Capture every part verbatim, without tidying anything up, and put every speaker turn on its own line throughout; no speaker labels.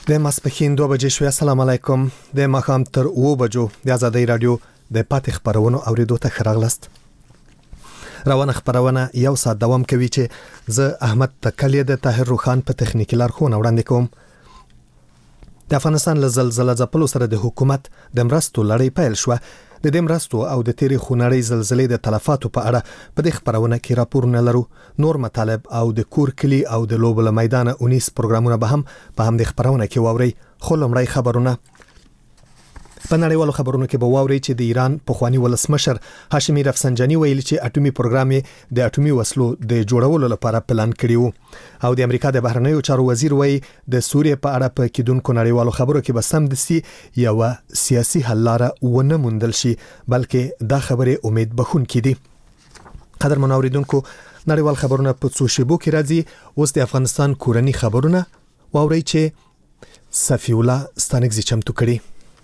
د ماسپښین دوه بجې شوې. السلام علیکم. د ماښام تر اوه بجو د آزادۍ رادیو د پاتې خبرونو اوریدو ته ښه راغلاست. روانه خبرونه یو ساعت دوام کوي چې زه احمد تکلیه د طاهر روخان په تخنیکی لارښوونه وړاندې کوم. د افغانستان له زلزلې ځپلو سره د حکومت د مرستو لړۍ پیل شوه. د دې مرستو او د تیری خونړۍ زلزلې د تلفاتو په اړه په دې خبرونه کې راپورونه لرو. نور مطالب او د کور کلی او د لوبو له میدان اونیس پروګرامونه به هم په هم د خبرونه کې واوري. خو لومړی خبرونه په نړیوالو خبرونو کې به واوري چې د ایران پخوانی ولسمشر هاشمي رفسنجاني ویلي چې اټومي پروګرام یې د اټومي وسلو د جوړولو لپاره پلان کړی وو. او د امریکا د بهرنیو چارو وزیر وایي د سوریې په اړه په کېدونکو نړیوالو خبرو کې به سمدستي یو سیاسي حل لاره ونه موندل شي، بلکې دا خبره امید بخونکې دي. قدر منوریدونکو، نړیوال خبرونه په څو شیبو کې راځي. اوس د افغانستان کورنی خبرونه واوري چې صفی الله ستانکزي چمتو کړي.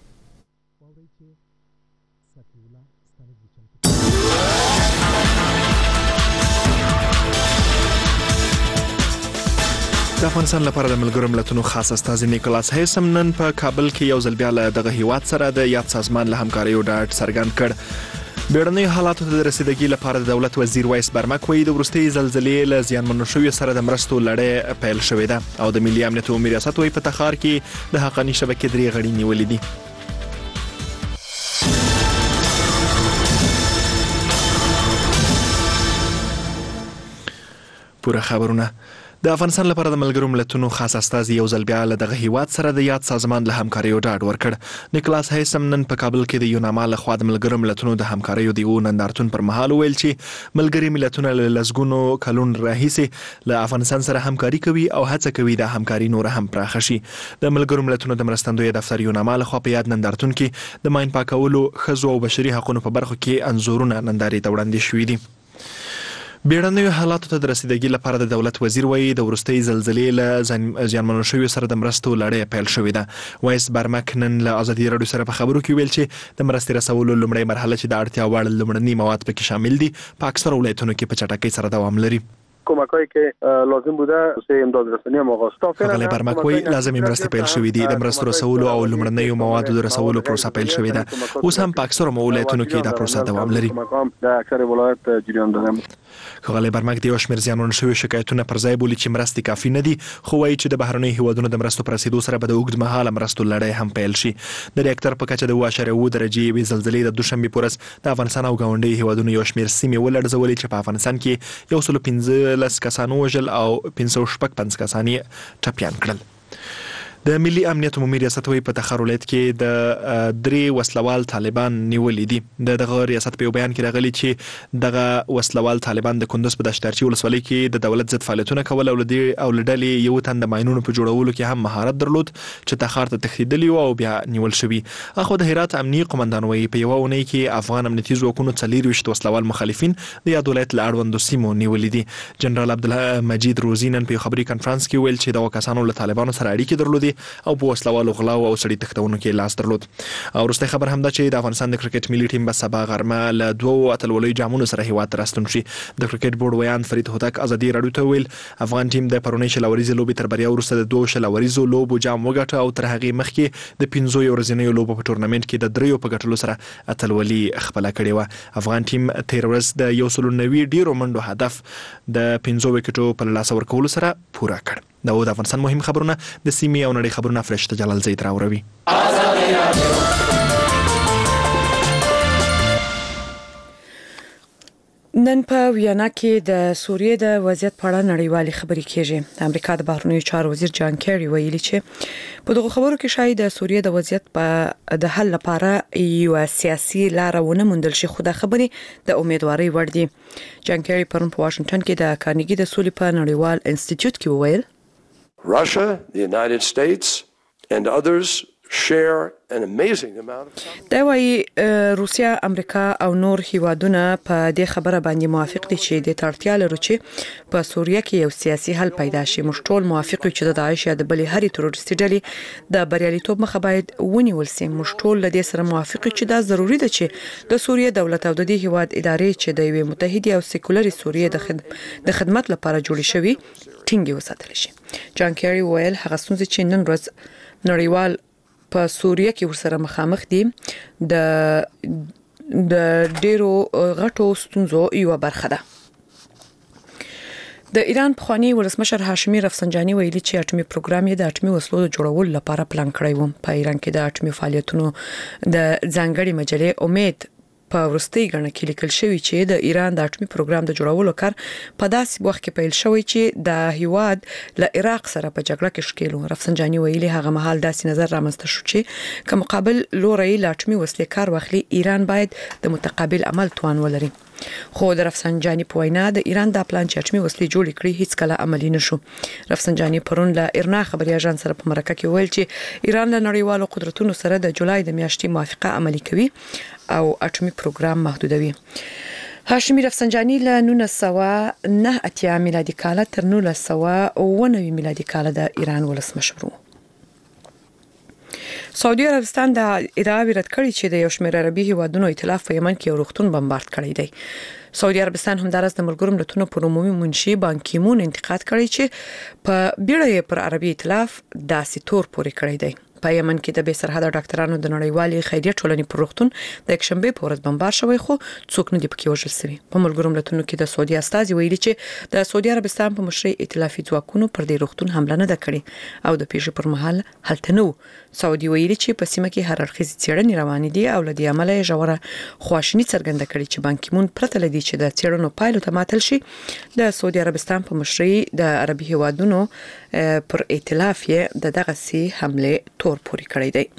د افغانستان لپاره د ملګرو ملتونو خاص استازي نیکولاس هیسم نن په کابل کې یو ځل بیا له دغه هیواد سره د یاد سازمان له همکاریو ډاډ څرګند کړ. بیړنیو حالاتو ته د رسیدګۍ لپاره د دولت وزیر وایس برمک وایي د وروستۍ زلزلې له زیانمنو شویو سره د مرستو لړۍ پیل شوې ده او د ملي امنیت عمومي ریاست وایي په تخار کې د حقاني شبکې درې غړي نیولې دي. پوره خبرونه. د افغانستان لپاره د ملګرو ملتونو خاص استازي یو ځل بیا له دغه هیواد سره د یاد سازمان له همکاریو ډاډ ورکړ. نیکولاس هیسم نن په کابل کې د یوناما له خوا د ملګرو ملتونو د همکاریو د یو نندارتون پر مهال ویل چې ملګري ملتونه له لسګونو کلونو راهیسې له افغانستان سره همکاري کوي او هڅه کوي د همکاري نور هم پراخه شي. د ملګرو ملتونو د مرستندوی دفتر یوناما له خوا په یاد نندارتون کې د ماین پاکولو، ښځو او بشري حقوقو په برخو کې انځورونه نندارې ته وړاندې شوي دي. بیړنیو حالاتو ته د رسیدګۍ لپاره د دولت وزیر وایي د وروستۍ زلزلې له زیانمنو شویو سره د مرستو لړۍ پیل شوې ده. وایس برمک نن له آزادۍ راډیو سره په خبرو کې ویل چې د مرستې رسولو لومړۍ مرحله چې د اړتیا وړ لومړني مواد پکې شامل دي په اکثره ولایتونو کې په چټکۍ سره دوام لري.
کمکایی که لازم بوده واسه امداد رسانی هم آغاز شد.
آقای برمک وایي لازمي مرستې پیل شوې دي. د مرستو رسولو او لومړنیو موادو د رسولو پروسه پیل شوې ده. اوس هم په اکثره ولایتونو کې دا پروسه دوام لري.
د اکثر ولایت جریان داره.
ښاغلی برمک د یو شمېر زیانمنو شویو شکایتونه پر ځای بولي چې مرستې کافي نه دي، خو وایي چې د بهرنیو هیوادونو د مرستو پر رسیدو سره به د اوږد مهاله مرستو لړۍ هم پیل شي. د ریاکټر په کچه د اوه اعشاریه اوه درجې یوې زلزلې د دوشنبې په ورځ د افغانستان او ګاونډیو هیوادونو یو شمېر سیمې ولړزولې چې په افغانستان کې یو سل پنځلس کسان ووژل او پنځه سوه شپږ پنځه کسان یې ټپیان کړل. د ملي امنیت عمومي ریاست وایي په تخار ولایت کې د درې وسلوال طالبان نیولې دي. د دغه ریاست په یو بیان کې راغلي چې دغه وسلوال طالبان د کندوز په دشتارچي ولسوالۍ کې د دولت ضد فعالیتونه کول او لدې او لډلې یو تن د ماینونو په جوړولو کې هم مهارت درلود چې تخار ته تښتېدلي او بیا نیول شوي. اخو د هرات امنیي قومندان وایي په یوه اونۍ کې افغان امنیتي ځواکونو څلېرویشت وسلوال مخالفین د یاد ولایت له اړوندو سیمو نیولي دي. جنرال عبدالله مجید روزي نن په یو خبري کنفرانس کې ویل چې دغه کسانو له طالبانو سره اړیکې درلودې او په وسلوالو غلاو او سړي تښتونو کې لاس درلود. او وروستی خبر هم ده چې د افغانستان د کرکټ ملي ټیم به سبا غرمه له دوو اتلولیو جامونو سره هیواد ته راستون شي. د کرکټ بورډ ویان فرید هوتک آزادۍ راډیو ته ویل افغان ټیم د پرونۍ شلوریزې لوبې تر بریا وروسته د دوو شلوریزو لوبو جام وګټه او تر هغې مخکې د پنځو ورځنیو لوبو په ټورنمنټ کې د دریو په ګټلو سره اتلولي خپله کړې وه. افغان ټیم تېره ورځ د یو سلو نوي ډیرو منډو هدف د پنځو وکټو په لاسه ورکولو سره پوره کړ. دا و د افغانستان مهم خبرونه. د سیمې او نړۍ خبرونه فرشته جلال زید راوروي.
نن په ویانا کې د سوریې د وضعیت په اړه نړیوالې خبرې کیږي. د امریکا د بهرنیو چارو وزیر جان کیری ویلي چې په دغه خبرو کې شاید د سوریې د وضعیت په د حل لپاره یو سیاسي لار ونه موندل شي، خو دا خبرې د امیدواري وړ دي. جان کیری پرون په واشنگټن کې د کارنیګي د سولې په نړیوال انسټیټیوټ کې وویل
Russia, the United States and others share an amazing amount of time.
دا وايي روسیا، امریکا او نور هیوادونه په دې خبره باندې موافق دي چې د تړتیا لري چې په سوریه کې یو سیاسي حل پیدا شي. موږ ټول موافق یو چې د داعش یا د بلې هرې تروریستي ډلې د بریالیتوب مخه باید ونیول شي. موږ ټول له دې سره موافق یو چې دا ضروری ده چې د سوریه دولت او د دې هیواد ادارې چې د یوې متحده او سیکولري سوریه د خدمت د خدمت لپاره جوړې شوې ټینګي وساتل شي. جان کیری ویل هغه ستونزې چې نن ورځ نړیوال په سوریه کې ورسره مخامخ دي د د ډیرو غټو ستونزو یو برخه ده. د ایران پخوانی ولسمشر هاشمي رفسنجاني ویلي چې اټومي پروګرام یې د اټومي وسلو د جوړولو لپاره پلان کړی و. په ایران کې د اټومي فعالیتونو د ځانګړي مجلې امید په ورستي غنه کې لیکل شوی چې د ایران د اټومي پروګرام د جوړولو کار په داسې وخت کې پیل شوی چې د هیواد له عراق سره په جګړه کې شکیلو. رفسنجاني ویلي هغه مهال داسې نظر رامنځته شو چې که مقابل لوري له اټومي وسلې کار واخلي ایران باید د متقابل عمل توان ولري. خو د رفسنجاني په وینا د ایران د پلان چې اټومي وسلې جوړ کړي هیڅ کله عملی نشو. رفسنجاني پرون له ارنا خبري اژانس سره په مرکه کې ویل چې ایران له نړیوالو قدرتونو سره د جولای د میاشتې موافقه عملي کوي او اټومي پروګرام محدودوي. هاشمي رفسنجاني له نولس سوه نهه اتیا میلادي کال تر نولس سوه اوه نوي میلادي کال د ایران ولسمشر و. سعودي عربستان د ادعاوی رد کړی چې د یو شمېر عربي هیوادونو ائتلاف په یمن کې یو روغتون بمبارد کړی دی. سعودي عربستان همدارس د ملګرو ملتونو پر عمومي منشي بان کی مون انتقاد کړی چې په بیړه پر عربي ائتلاف داسې تور پورې کړی دی. په یمن کې د بې سرحده ډاکټرانو د نړیوالې خیریه ټولنې پر روغتون د یکشنبه په ورځ بمبار شوی خو څوک نه دی پکې وژل شوی. په ملګرو ملتونو کې د سعودي استازي ویلي چې د سعودي عربستان په مشرۍ ائتلافي ځواکونو پر دې روغتون حمله نه ده کړې او د پیښې پر مهال هلته نه و. سعودي ویلي چې په سیمه کې هر اړخیز څېړنې روانې دي او لدی عمله یې ژوره خواشیني څرګنده کړې چې بان کی مون پرته لدی چې د څېړنو پایلو ته ماتل شي د سعودي عربستان په مشرۍ د عربي هیوادونو پر ائتلاف یې د دغه سي حمله تور پوري کړی دی.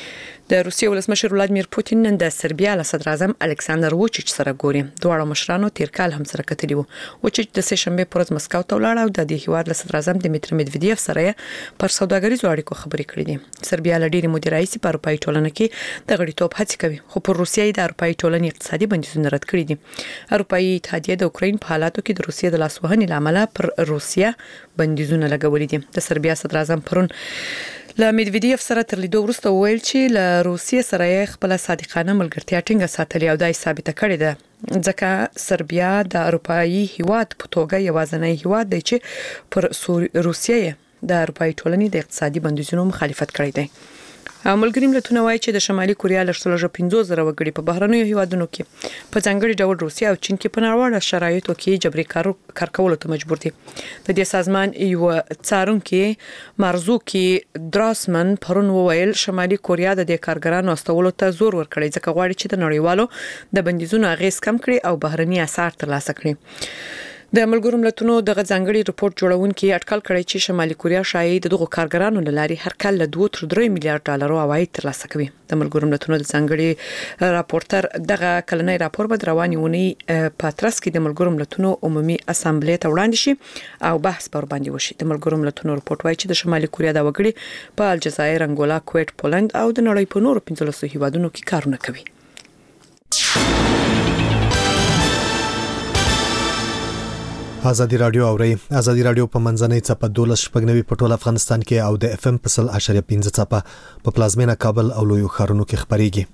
د روسیې ولسمشر ولادمیر پوتین نن د سربیا له صدر اعظم الکساندر ووچیچ سره ګوري. دواړو مشرانو تیر کال هم سره کتلی وو. ووچیچ د سه شنبه پر ورځ مسکو ته ولاړ او د دې هیواد له صدر اعظم دمیتر میدویدیف سره پر سوداګریزو اړیکو خبرې کړې دي. سربیا له ډېری مودې راهیسې په اروپایي ټولنه کې د غړیتوب هڅې کوي خو پر روسیې د اروپایي ټولنې اقتصادي بندیزونه رد کړي دي. اروپایي اتحادیه د اوکراین په حالاتو کې د روسیې د لاسوهنې لامل پر روسیا بندیزونه لګولي دي. د سربیا صدر اعظم پرون له میدویدیف سره تر لیدو وروسته ویل چې له روسیې سره یې خپل صادقانه ملګرتیا ټینګه ساتلې او دای ثابته کړې ده ځکه سربیا د اروپایي هیواد په توګه یوازینی هیواد دی چې پر روسیې د اروپایي ټولنې د اقتصادي بندیزونو مخالفت کړی دی. او ملګری ملتونه وایي چې د شمالي کوریا له شل پنځوس زره وګړي په بهرنیو هیوادونو کې په ځانګړي ډول روسیا او چین کې په نړیوالو شرایطو کې جبري کار کولو ته مجبور دي. د دې سازمان یو څارونکي مارزوکی دراسمن پرون وویل شمالي کوریا د دې کارګرانو استولو ته زور ورکړي ځکه غواړي چې د نړیوالو د بندیزونو اغیز کم کړي او بهرني اثار ترلاسه کړي. د ملګرو ملتونو دغه ځانګړي رپورت جوړونکي اټکل کړی چې شمالي کوریا شاید دغه کارګرانو لاري هر کال له دوه تر درې میلیارډ ډالرو عواید ترلاسه کوي. د ملګرو ملتونو د ځانګړي راپورټر دغه کلنۍ راپور به رواني ونی په ترڅ کې د ملګرو ملتونو عمومي اسامبلې ته وړاندې شي او بحث پر باندې وشي. د ملګرو ملتونو رپورت وايي چې د شمالي کوریا د وګړي په الجزایر، انګولا، کویت، پولند او د نړۍ په نورو پنځلسو هیوادونو کې کارونه کوي.
ازادي رادیو اوري ازادي رادیو په منځنۍ چپه دولس شپږنوي په ټول افغانستان کې او د اف ام په سل اشاریه پنځه چپه په پلازمینه کابل او لویو ښارونو کې خبريږي.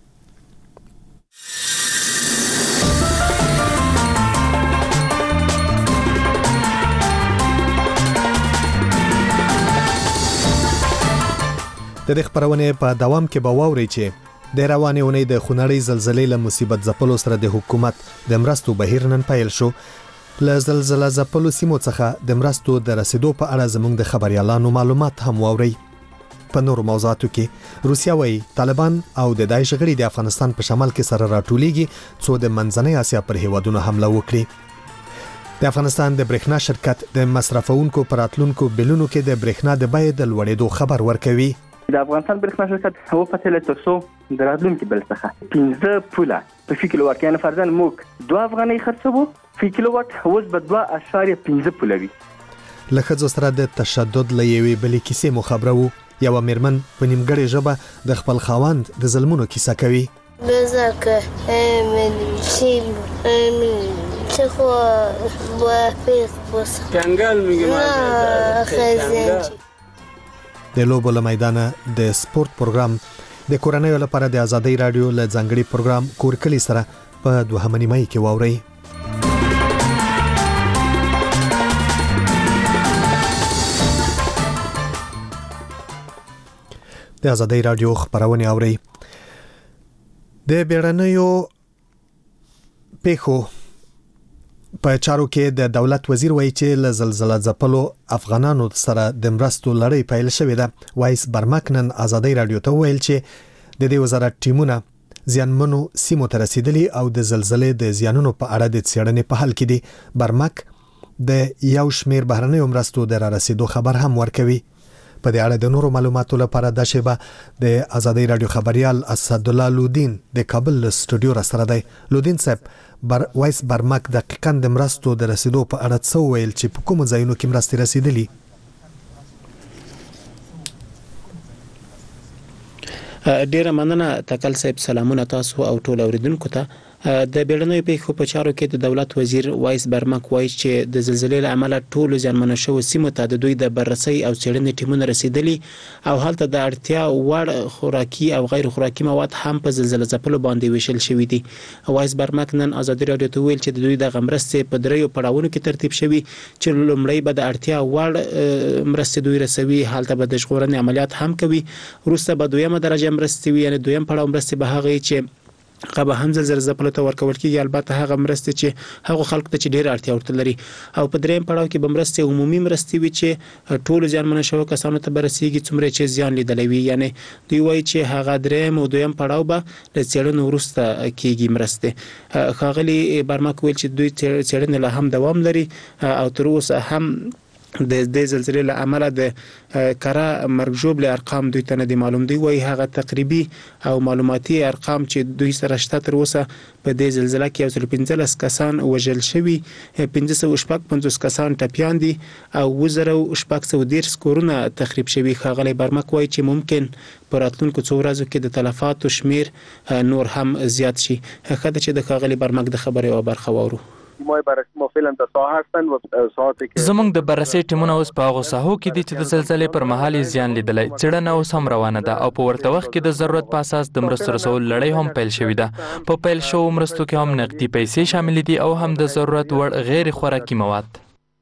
د دې خبرونه په دوام کې به واوري چې د روانې اونۍ د خونړۍ زلزلې له مصیبت ځپلو سره د حکومت د مرستو بهیر نن پیل شو. له زلزلې ځپلو سیمو څخه د مرستو د رسیدو په اړه زموږ د خبريالانو معلومات هم واوري. په نورو موضوعاتو کې روسیا وايي طالبان او د داعش غړي د افغانستان په شمال کې سره راټولېږي څو د منځنۍ اسیا پر هیوادونو حمله وکړي. د افغانستان د برېښنا شرکت د مصرفونکو پراتلونکو بلونو کې د برېښنا د بیې د لوړېدو خبر ورکوي.
د افغانستان برېښنا شرکت هو پتل ترسو د راتلونکي بل څخه پنځه پوله په فی کیلو واټ یعنی فرضاً موږ دوه افغانۍ خرڅوو فی کیلو واټ اوس به دوه اشاریه پنځه پوله وي.
لکه سره د تشدد لېوي بلې کیسې مخابرو یو مېرمن په نیمګړې ژبه د خپل خاوند د ظلمونو کیسه کوي.
بزاکه امن شیل امن چخو با فیس
کنگل میگه
خزنج
د لوبو له میدانه د سپورت پروګرام د کورنۍ لپاره د ازادي رادیو له ځانګړي پروګرام کورکلی سره په دوهمه نیمه کې واوري. د آزادۍ رادیو خبرونه اوري. د بیړنیو پیښو په چارو کې د دولت وزیر وایي چې له زلزلې ځپلو افغانانو سره د مرستو لړۍ پیل شوې ده. وایس برمک نن آزادۍ رادیو ته ویل چې د دې وزارت ټیمونه زیانمنو سیمو ته رسیدلي او د زلزلې د زیانونو په اړه د څېړنې په حال کې دي. برمک د یو شمیر بهرنیو مرستو د را رسیدو خبر هم ورکوي. په دې اړه د نورو معلوماتو لپاره د شیبه د آزادۍ رادیو خبريال اسدالله لودین د کابل استودیو را سره دی. لودین صاحب، بر وایس برمک دقیقاً د مرستو د رسیدو په اړه څه ویل چې په کوم ځایونو کې مرستې رسیدلي؟
ډیره مننه تکل صاحب، سلامونه تاسو او ټول اوریدونکو ته. د بیړنیو پیښو په چارو کې د دولت وزیر وایس برمک وایي چې د زلزلې له امله ټول زیانمن شوو سیمو ته د دوی د بررسي او څېړنې ټیمونه رسیدلي او هلته د اړتیا وړ خوراکي او غیر خوراکي مواد هم په زلزلې ځپلو باندې ویشل شوي دي. وایس برمک نن آزادۍ رادیو ته ویل چې د دوی د مرستې په دریو پړاوونو کې ترتیب شوي چې لومړی به د اړتیا وړ مرستې دوی رسوي، هلته به د ژغورنې عملیات هم کوي، وروسته به دویمه درجه مرستې وي، یعنی دویم پړاو مرستې به هغه چې قبه هم زلزلې ځپلو ته ورکول کېږي، البته هغه مرستې چې هغه خلکو ته چې ډېر اړتیا ورته لري. او په دریم پړاو کې به مرستې عمومي مرستې وي چې ټولو زیانمن شوو کسانو ته به رسیږي څومره چې زیان لیدلی وي. یعنی دوی وایي چې هغه دریم او دویم پړاو به له څېړنو وروسته کېږي مرستې. ښاغلي برمک ویل چې دوی څېړنې لا هم دوام لري او تر اوسه هم د دې زلزلې له امله د کره مرګ ژوبلې ارقام دوی ته نه دي معلوم. دی وایي هغه تقریبي او معلوماتي ارقام چې دوی سره شته تر اوسه په دې زلزلې کې یو سل پنځلس کسان وژل شوي، پنځه سوه شپږ پنځوس کسان ټپیان دي او اووه زره شپږ سوه دېرش کورونه تخریب شوي. ښاغلی برمک وایي چې ممکن په راتلونکو څو ورځو کې د تلفاتو شمیر نور هم زیات شي. ښه ده چې د ښاغلي برمک د خبرې یوه برخه واورو.
زمونږ د بررسي ټیمونه اوس په هغو ساحو کې دي چې د زلزلې پر مهال زیان لیدلی. څېړنه اوس هم روانه ده او په ورته وخت کې د ضرورت په اساس د مرستو رسولو لړۍ هم پیل شوې ده. په پیل شوو مرستو کې هم نقدي پیسې شامل دي او هم د ضرورت وړ غیر خوراکي مواد.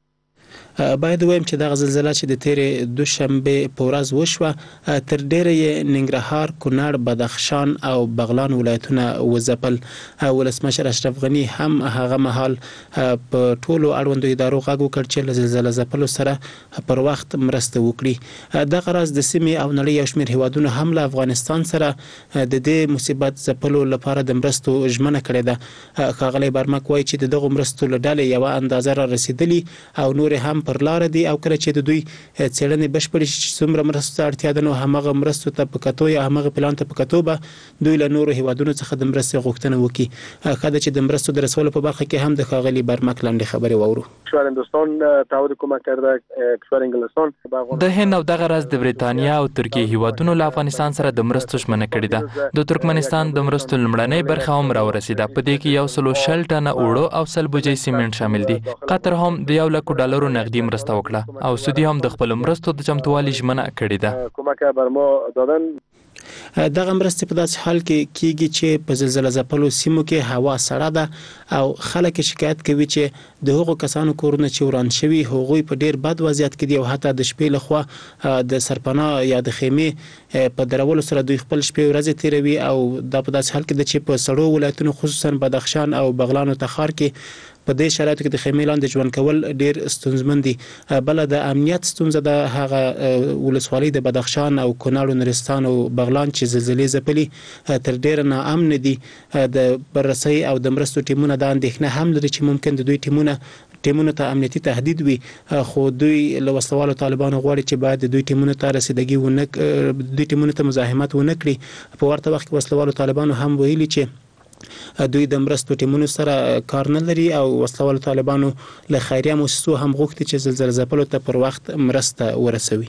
باید وایم چې دغه زلزله چې د تیرې دوشنبه په ورځ وشوه تر ډیره یې ننګرهار، کونړ، بدخشان او بغلان ولایتونه وځپل. ولسمشر اشرف غني هم هغه مهال په ټولو اړوندو ادارو غږ وکړ چې له زلزله ځپلو سره پر وخت مرسته وکړي. دغه راز د سیمې او نړۍ یو شمېر هیوادونو هم له افغانستان سره د دې مصیبت ځپلو لپاره د مرستو ژمنه کړې ده. ښاغلی برمک وایي چې د دغو مرستو له ډلې یوه اندازه را رسیدلي او نور هم پر لار دي او کله چې د دوی څېړنې بشپړې شي چې څومره مرستو ته اړتیا ده نو همغه مرستو ته په کتو یا همغه پلان ته په کتو به دوی له نورو هیوادونو څخه د مرستې غوښتنه وکړي. ښه ده چې د مرستو د رسولو په برخه کې هم د ښاغلي برمک لنډې خبرې واورو.
کشور هندوستان تعهد کمک کرده، کشور انگلستان
د هند او دغه راز د بریتانیا او ترکیه هیوادونو له افغانستان سره د مرستو ژمنه کړې ده. د ترکمنستان د مرستو لومړنۍ برخه هم راورسېده، په دې کې یو سلو شل ټنه اوړه او سل بوجۍ سیمنټ شامل دي. قطر هم د یو لکو ډالرو نغدي مرسته وکړه او سعودي هم د خپل مرستو د چمتووالي ژمنه کړې ده.
کمک بر ما دادن
دغه مرستې په داسې حال کې کېږي چې په زلزله ځپلو سیمو کې هوا سړه ده او خلک شکایت کوي چې د هغو کسانو کورونه چې وران شوي هغوی په ډیر بد وضعیت کې دي او حتی د شپې لخوا د سرپناه یا د خیمې په درولو سره دوی خپل شپې ورځې تیروي او دا په داسې حال کې ده چې په سړو ولایتونو خصوصا بدخشان او بغلان او تخار کې په دې شرایطو کې د خیمې لاندې ژوند کول ډیر ستونزمن دي. بله د امنیت ستونزه ده، هغه ولسوالۍ د بدخشان او کونړ، نورستان او بغلان چې زلزلې ځپلي تر ډیره ناامن دي. د بررسۍ او د مرستو ټیمونه دا اندېښنه هم لري چې ممکن د دوی ټیمونه ټیمونو ته امنیتي تهدید وي، خو دوی له وسلوالو طالبانو غواړي چې باید د دوی ټیمونو ته رسیدګي ونه دوی ټیمونو ته مزاحمت ونه کړي. په ورته وخت کې وسلوالو طالبانو هم ویلي چې دوی د مرستو ټیمونو سره کار نه لري او وسلوالو طالبانو له خیریه موسسو هم غوښتي چې زلزلې ځپلو ته پر وخت مرسته ورسوي.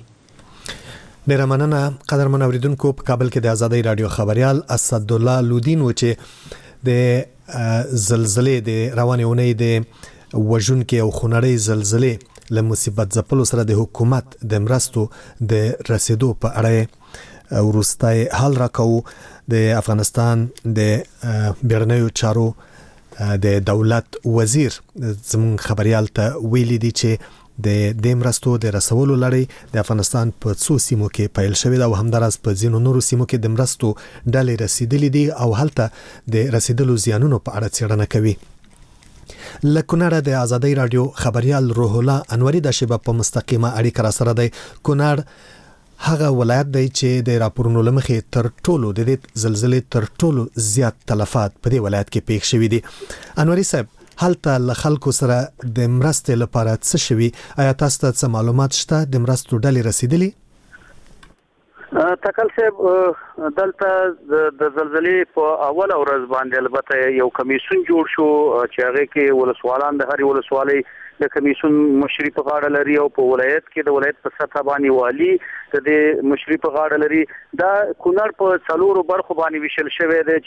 ډیره مننه قدرمن اوریدونکو. په کابل کې د آزادۍ رادیو خبريال اسدالله لودین و چې د زلزلې د روانې اونۍ د وژونکې او خونړۍ زلزلې له مصیبت ځپلو سره د حکومت د مرستو د رسیدو په اړه ورستای حل راکاو. د افغانستان د بیړنیو چارو د دولت وزیر زمون خبريال ته ویلي دي چې د د مرستو د رسولو لړۍ د افغانستان په څو سیمو کې پیل شوې ده او همدارس په ځینو نورو سیمو کې د مرستو ډلې رسیدلې دي او هلته د رسیدلو زیانونو په اړه څېړنه کوي. لکونړ د آزادۍ رادیو خبريال روح الله انوري د شباب په مستقیمه اړیکه را سره دی. کونړ هغه ولایت دی چې د راپورونو لمخې تر ټولو د دې زلزلې تر ټولو زیات تلفات په دې ولایت کې پیښ شوي دي. انوري صاحب هلته له خلکو سره د مرستې لپاره څه شوي؟ آیا تاسو ته څه معلومات شته؟ د مرستو ډلې رسیدلي؟
تکل صاحب دلته د زلزلې په اوله ورځ باندې البته یو کمیسون جوړ شو چې هغه کې ولسوالان د هرې ولسوالۍ د کمیسون مشري په غاړه لري او په ولایت کې د ولایت په سطح باندې والی د دې مشري په غاړه لري. دا کونړ په څلورو برخو باندې ویشل شوی دی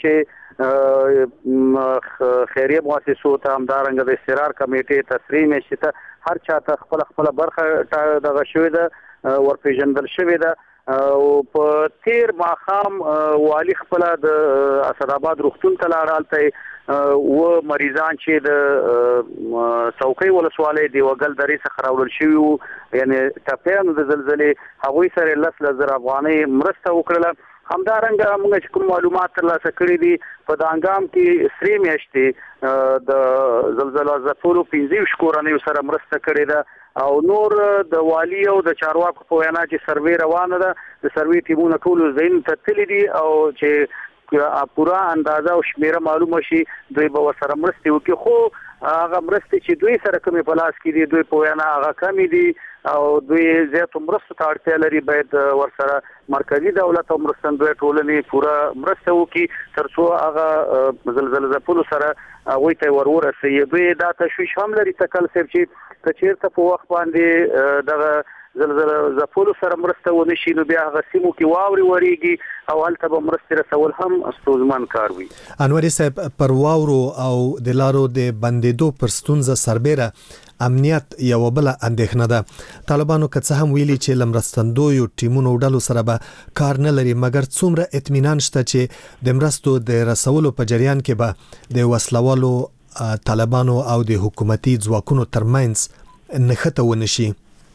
چې خیریه مؤسسو ته همدارنګه د استقرار کمیټې تسری نشته هر چاته خپل خپل برخه دغه شوی ده ورپېژندل شوی ده. او په تیر ماخام والی خپل د اسداباد روغتون ته لاړالته و مریضان چې د څوکۍ ولسوالۍ دی وګل درې څخه راوړل شوی یعنی ټاپیانو د زلزلې هغوی سره لس لزر افغانۍ مرسته وکړه. همدارنګه موږ چې کوم معلومات ترلاسه کړي دي په دانګام کې سری میاشتې د زلزلې ځپلو پنځه کورنۍ سره مرسته کړې ده او نور د والی او د چارواکو په وینا چې سروې روانه ده. د سروې ټیمونه ټول ځین ته تللي دي او چې پورا اندازه او شمیره معلومه شي دوی به سره مرستې وکړي. خو هغه مرستې چې دوی سره کومې په لاس کې دي دوی په وینا هغه کمې دي او دوی زیاتو مرستو ته اړتیا لري. باید ورسره مرکزی دولت او مرستندوی ټولنې پورا مرسته وکړي تر څو هغه زلزلې ځپلو سره هغوی ته ور ورسوي. دوی دا تشویش هم لري تکل صاحب چې که چېرته په وخت باندې دغه زلزلې ځپلو سره مرسته ونه شي نو بیا هغه سیمو کې واورې ورېږي او هلته به مرستې رسول هم ستونزمن کار وي.
انوري صاحب پر واورو او د لارو د بندېدو پر ستونزه سربیره امنیت یو بل اندېښنه ده. طالبانو که څه هم ویلي چې لمرستندویو ټیمونو ډلو سره به کار نه لري مګر څومره اطمینان شته چې د مرستو د رسولو په جریان کې به د وسلوالو طالبانو او د حکومتي ځواکونو ترمنځ نښته ونه شي؟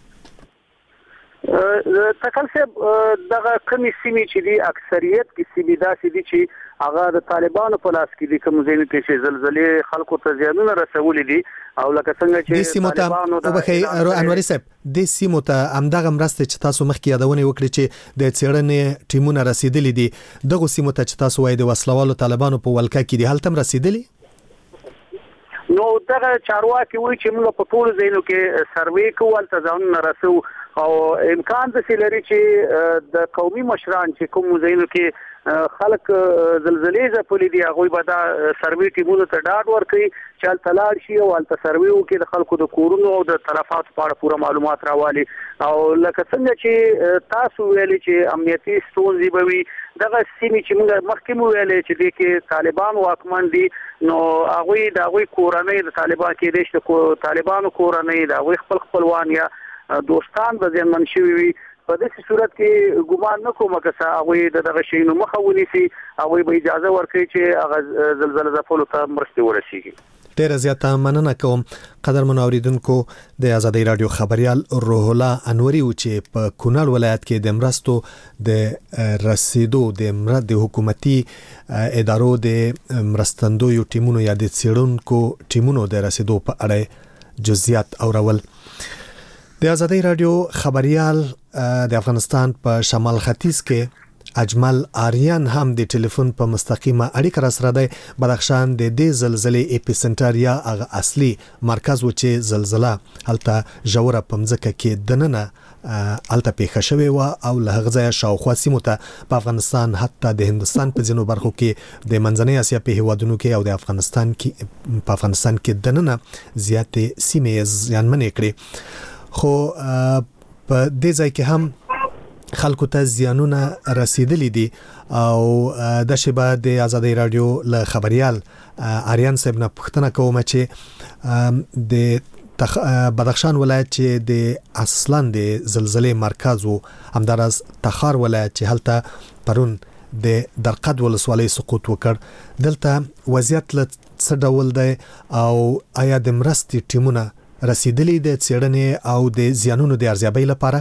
تکل صاحب دغه کمی سیمې چې دي اکثریت کې سیمې داسې دي چې هغه د طالبانو په لاس کې دي کوم ځینې کې چې زلزلې خلکو ته زیانونه رسولي دي او لکه څنګه چې طالبانو د
بخې انوري صاحب د سیمو ته همدغه مرستې چې تاسو مخکې یادونه وکړي چې د څېړنې ټیمونه رسیدلي دي دغه سیمو ته چې تاسو وایي د وسلوالو طالبانو په ولکه کې دي هلته هم رسیدلي؟
نو دغه چارواکي وایي چې موږ په ټولو ځایونو کې سروې کوو هلته ځانونه رسو او امکان داسې لري چې د قومي مشران چې کوم ځایونو کې خلک زلزلې ځپلي دي هغوی به دا سروې ټیمونو ته ډاډ ورکوي چې هلته لاړ شي او هلته سروې وکړي د خلکو د کورونو او د تلفاتو په اړه پوره معلومات راوالي. او لکه څنګه چې تاسو ویلي چې امنیتي ستونزې به وي دغه سیمې چې موږ مخکې مو ویلې چې دې کې طالبان واکمن دي نو هغوی د هغوی کورنۍ د طالبان کېدای شي د طالبانو کورنۍ د هغوی خپل خپلوان یا دوستان به زیانمن شوي وي. په داسې صورت کې ګمان نه کوم که څه هغوی د دغه شیانو مخه ونیسي هغوی به اجازه ورکړي چې هغه زلزلې ځپلو ته مرستې ورسیږي.
ډیره زیاته مننه کوم قدرمنو اوریدونکو. د آزادۍ رادیو خبريال روح الله انوري و چې په کونړ ولایت کې د مرستو د رسیدو د مرد د حکومتي ادارو د مرستندویو ټیمونو یا د څېړونکو ټیمونو د رسیدو په اړه جزئیات اورول. د آزادۍ رادیو خبريال د افغانستان په شمال ختیځ کې اجمل آریان هم د ټلیفون په مستقیمه اړیکه را سره دی. بدخشان د دې زلزلې اپی سنټر یا هغه اصلي مرکز و چې زلزله هلته ژوره په مځکه کې دننه هلته پیښه شوې وه او له هغه ځایه شاوخوا سیمو ته په افغانستان حتی د هندوستان په ځینو برخو کې د منځنۍ اسیا په هیوادونو کې او د افغانستان کې په افغانستان کې دننه زیاتې سیمې زیانمنې کړې. خو په دې ځای کې هم خلکو ته زیانونه رسیدلی دي او د شبا د آزادۍ رادیو له خبريال آریان صاحب نه پوښتنه کوم چې د تخ... بدخشان ولایت چې د اصلا د زلزلې مرکز و همدارس تخار ولایت چې هلته پرون د درقد ولسوالۍ سقوط وکړ دلته وضعیت له څه ډول دی او آیا د مرستې ټیمونه رسیدلې د څېړنې او د زیانونو د ارزیابۍ لپاره؟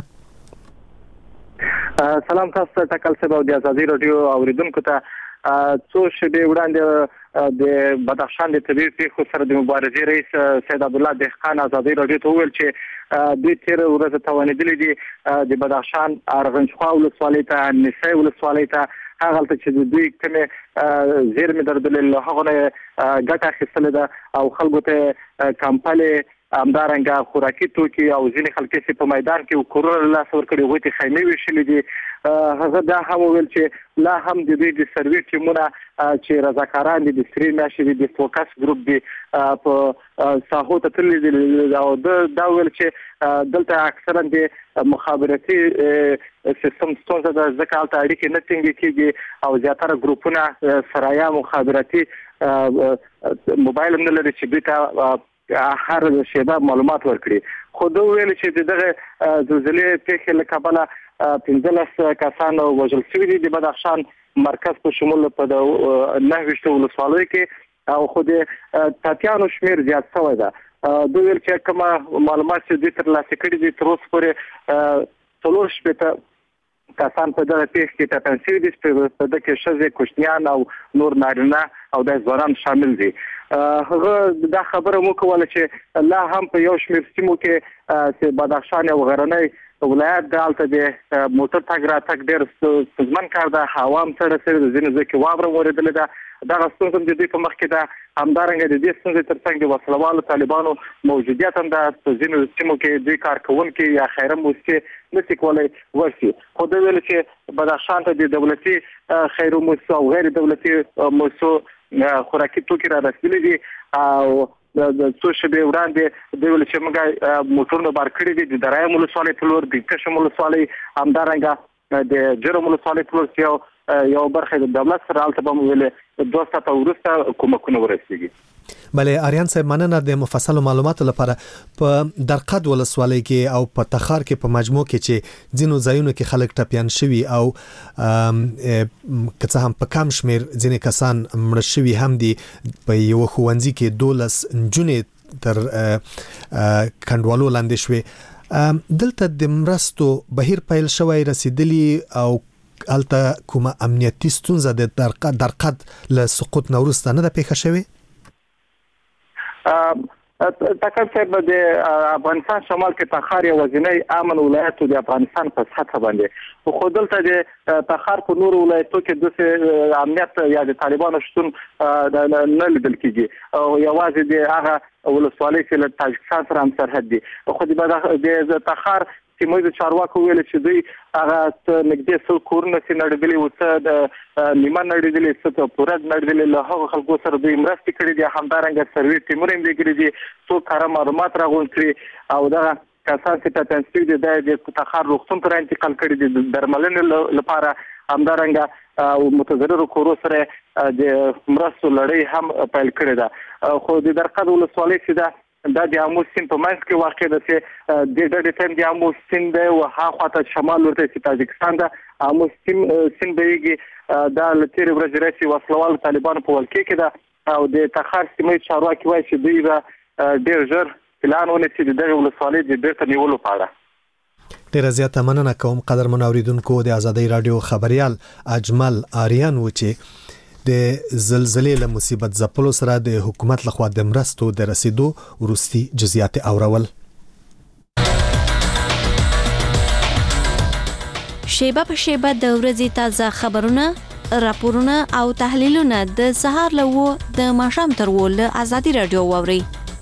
سلام تاسو ته ټاکل شوی د ازادي رادیو اوریدونکو ته څو شېبې وړاندې د بدخشان د طبي پیښو سره د مبارزې رئیس سید عبدالله دهقان ازادي رادیو ته وویل چې دوی تیر ورځ توانېدلي دي د بدخشان ارغندخوا ولسوالۍ ته نسي ولسوالۍ ته هغه ته چې دوی کومه زیرمې درلودلې له هغه نه ګټه اخیستلې ده او خلکو ته کمپلې همدارنګه خوراکي توکي او ځینې خلک چې په میدان کې کورونه لاس ورکړي وي چې خیمې ویشلې دي هغه دا هم ویل چې لا هم د دوی د سروي ټیمونه چې رضاکاران دي د سری میاشتې د فوکس ګروپ دي په ساحو ته تللي دي او دا ویل چې دلته اکثرا د مخابراتي سیستم ستونزه ده ځکه هلته اړیکې نه ټینګې کېږي او زیاتره ګروپونه سرایا مخابراتي موبایل هم نه لري چې دوی ته هر شیبه معلومات ورکړي خو دوی ویل چې دغه زلزلې پیښې له کبله پنځلس کسان وژل شوي دي د بدخشان مرکز په شمول په نهه ویشت ولسوالیو کې او خو د تاتیانو شمیر زیات شوی ده دوی ویل چې کومه معلومات چې دوی ترلاسه کړي دي تر اوسه پورې څلور شپېته کسان په دغه پیښه کې ټاپل شوي دي په دغه کې ښځې کوچنیان او نور نارینه او د ځوانان شامل دي هغه دا خبره مو کوله چې لا هم په یو شمېر سیمو کې چې بدخشان یو غرنی ولایت دی هلته د موټر تګ راتګ ډېر ستونزمن کار ده هوا هم سړه سوې ده ځینې ځای کې واوره هم اورېدلې ده دغه ستونزه هم د دوی په مخ کې ده همدارنګه د دې ستونزې تر څنګ د وسلوالو طالبانو موجودیت هم ده په ځینو سیمو کې دوی کارکوونکي یا خیره موسسې نشي کولی ورشي خو دوی ویل چې بدخشان ته د دولتي خیرو موسسو او غیر دولتي موسسو خوراکي توکي را رسېدلي دي او د څو شېبې وړاندې دوی ویل چې موږ موټرونه بار کړي دي د درایم ولسوالۍ په لور د کشم ولسوالۍ همدارنګه د جرم ولسوالۍ په لور چې یو یو برخه د دولت سره هلته به مو ویلې دوه ساعته وروسته کومکونه ورسېږي.
بلې آریان صاحب مننه د مفصلو معلوماتو لپاره. په درقد ولسوالۍ کې او په تخار کې په مجموع کې چې ځینو ځایونو کې خلک ټپیان شوي او که څه هم په کم شمېر ځینې کسان مړه شوي هم دي په یوه ښوونځي کې دولس نجونې تر کنډوالو لاندې شوې دلته د مرستو بهیر پیل شوی رسیدلی او الته کومه امنیتي ستونزه د درقد درقد له سقوط نه وروسته نه ده پیښه شوې؟
ټاکل صاحب د افغانستان شمال کې تخار یو ورځنی امن ولایت د افغانستان په سطح باندې خو دلته د تخار په نورو ولایتو کې د امنیت یا د طالبانو شتون نه لیدل کېږي او یوازې د هغه ولسوالۍ چې له تاجکستان سره هم سرحد دي خو د تخار سیمه د چارواکو ویل چې دوی هغه نږدې څو کورونه چې نړېدلي وو څه د نیمه نړېدلي څه په پوره نړېدلي له هغو خلکو سره دوی مرستې کړي دي همدارنګه سروي ټیمونه هم لېږلي دي څو کاره معلومات راغونډ کړي او دغه کسان چې ټاپیان شوي دي دا د تخار روغتون ته راانتقال کړي دي د درملنې لپاره همدارنګه او متضررو کورو سره د مرستو لړۍ هم پیل کړې ده خو د درقد ولسوالۍ چې ده دا د امو سیند په منځ کې واقع ده چې د ډېر ټایم د امو سیند دی او هاخوا ته شمال ورته چې تاجکستان ده امو سیند بهیږي دا له تېرې ورځې راهیسې وسلوالو طالبانو په ولکې کې ده او د تخار سیمې چارواکي وایي چې دوی به ډېر ژر پلان ونیسي د دغې ولسوالۍ د بېرته نیولو په اړه.
ډېره زیاته مننه کوم قدرمن اوریدونکو. د ازادۍ راډیو خبریال اجمل آریان و چې د زلزلې له مصیبت ځپلو سره د حکومت لخوا د مرستو د رسیدو وروستي جزئیات اورول.
شیبه په شیبه د ورځې تازه خبرونه، راپورونه او تحلیلونه د سهار له و د ماښام تر و له ازادي راډیو واورئ.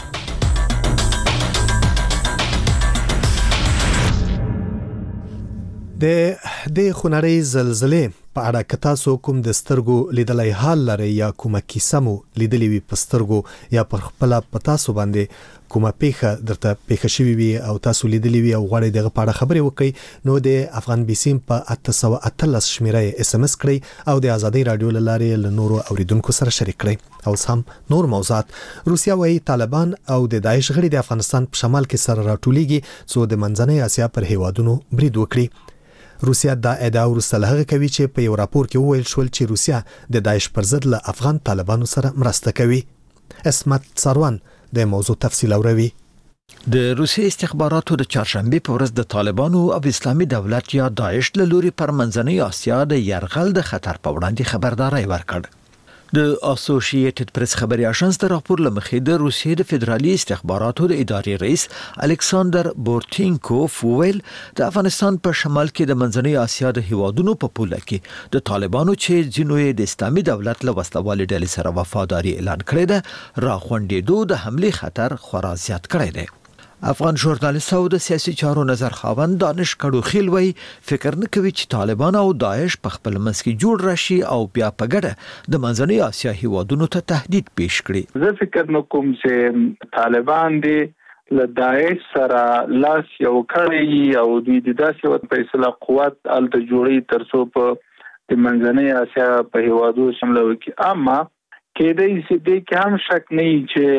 د د خونړۍ زلزلې په اړه که تاسو کوم د سترګو لیدلای حال لري یا کومه کیسه مو لیدلې وي په سترګو یا پر خپل په تاسو باندې کومه پیښه درته پیښه شوې وي او تاسو لیدلې وي او غواړئ دغه په اړه خبرې وکړئ نو د افغان بیسیم په اته سوه اتلس شمیره اس ام اس کړئ او د ازادۍ راډیو له لارې له نورو اوریدونکو سره شریک کړئ. او هم نور موضوعات. روسیا وايي طالبان او د داعش غړي د افغانستان په شمال کې سره راټولېږي څو د منځنۍ اسیا پر هیوادونو برید وکړي. روسیا دا ادعا ورسته لهغه کوي چې په یو راپور کې وویل شول چې روسیا د داعش پر ضد له افغان طالبانو سره مرسته کوي. اسمت سروان د موضوع تفصیل اوروي.
د روسي استخباراتو د چهارشنبه په ورځ د طالبانو او اسلامي دولت یا داعش له لوري پر منځنۍ اسیا د يرغل د خطر په وړاندې خبرداري ورکړه. د اسوسییټډ پریس خبري اژانس د راپور لمخې د روسیې د فدرالي استخباراتو د ادارې رئیس الکساندر بورتینکوف ویل د افغانستان په شمال کې د منځنۍ اسیا د هیوادونو په پوله کې د طالبانو چې ځینو یې د اسلامي دولت له وسلوالې ډلې سره وفاداری اعلان کړی ده راغونډېدو د حمله خطر خورا زیات کړی دی. افغان ژورنالیست او د سیاسي چارو نظر خاوند دانش کډوخیل وی فکر نه کوي چې طالبان او داعش په خپل منځ کې جوړ راشي او بیا په ګډه د منځنۍ اسیا هیوادونو ته تهدید پیش کړي.
زه فکر نه کوم چې طالبان دي له داعش سره لاس یو کړی او دوی د داسې وخت فیصله قوت الته جوړي ترڅو په د منځنۍ اسیا په هیوادو شامل وکړي. اما کېدای شي د کې هم شک نه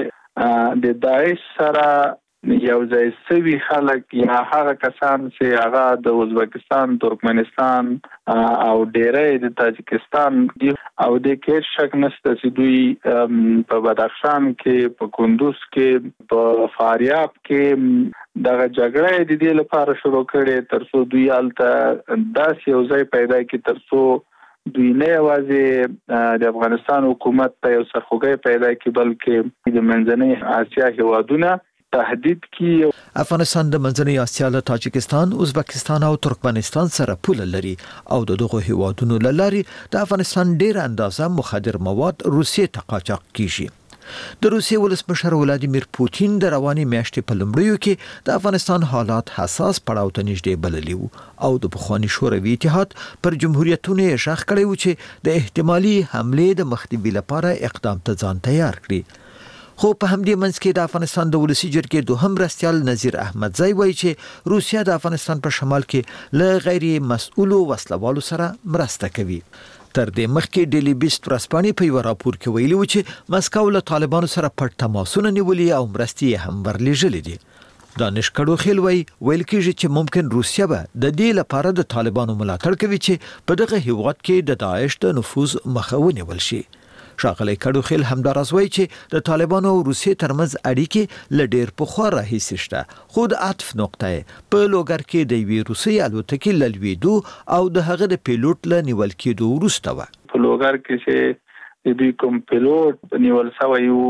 چې د داعش سره یو ځای سوي خلک یا هغه کسان چې هغه د ازبکستان، ترکمنستان او ډیری د تاجکستان او د کې شک نشته چې دوی په بدخشان کې، په کندوز کې، په فاریاب کې دغه جګړه د دې لپاره شروع کړي ترڅو دوی الته داسې یو ځای پیدا کړي ترڅو دوی نه یوازې د افغانستان حکومت ته یو سرخوږی پیدا کړي بلکې د منځنۍ اسیا هیوادونه تهدید کی.
افغانستان د منځنۍ اسیا له تاجکستان، ازبکستان او ترکمنستان سره پوله لري او د دغه هیوادونو لاري د افغانستان ډیر اندازه مخدر مواد روسیې ته قاچاق کیږي. د روسیې ولسمشر ولادیمیر پوتین د رواني میاشتې په لومړیو کې د افغانستان حالات حساس پړاو ته نږدې بللي وو او د پخوانی شوروي اتحاد پر جمهوریتونو یې شاخ کړی و چې د احتمالي حمله د مخنیوي لپاره اقدام ته ځان تیار کړي. خو په همدې منځ کې د افغانستان د ولسی جرګې دوهم رئیس نذیر احمدزی وایي چې روسیا د افغانستان په شمال کې له غیر مسؤلو وسلوالو سره مرسته کوي. تر دې مخکې ډیلی بیست ورځپاڼې په یو راپور کې ویلي و چې مسکو له طالبانو سره پټ تماسونه نیولي او مرستې هم ورلېږلې دي. دانش کډوخیل وایي ویل کېږي چې ممکن روسیا به د دې لپاره د طالبانو ملاتړ کوي چې په دغه هیواد کې د داعش د نفوذ مخه ونیول شي. شاغلی کډوخیل همداراز وایي چې د طالبانو او روسیې ترمنځ اړیکې له ډېر پخوا راهیسې شته، خو د عطف نقطه په لوګر کې د یوې روسي الوتکې له لوېدو او د هغه د پیلوټ له نیول کېدو وروسته وه.
په لوګر کې چې د دوی کوم پیلوټ نیول شوی و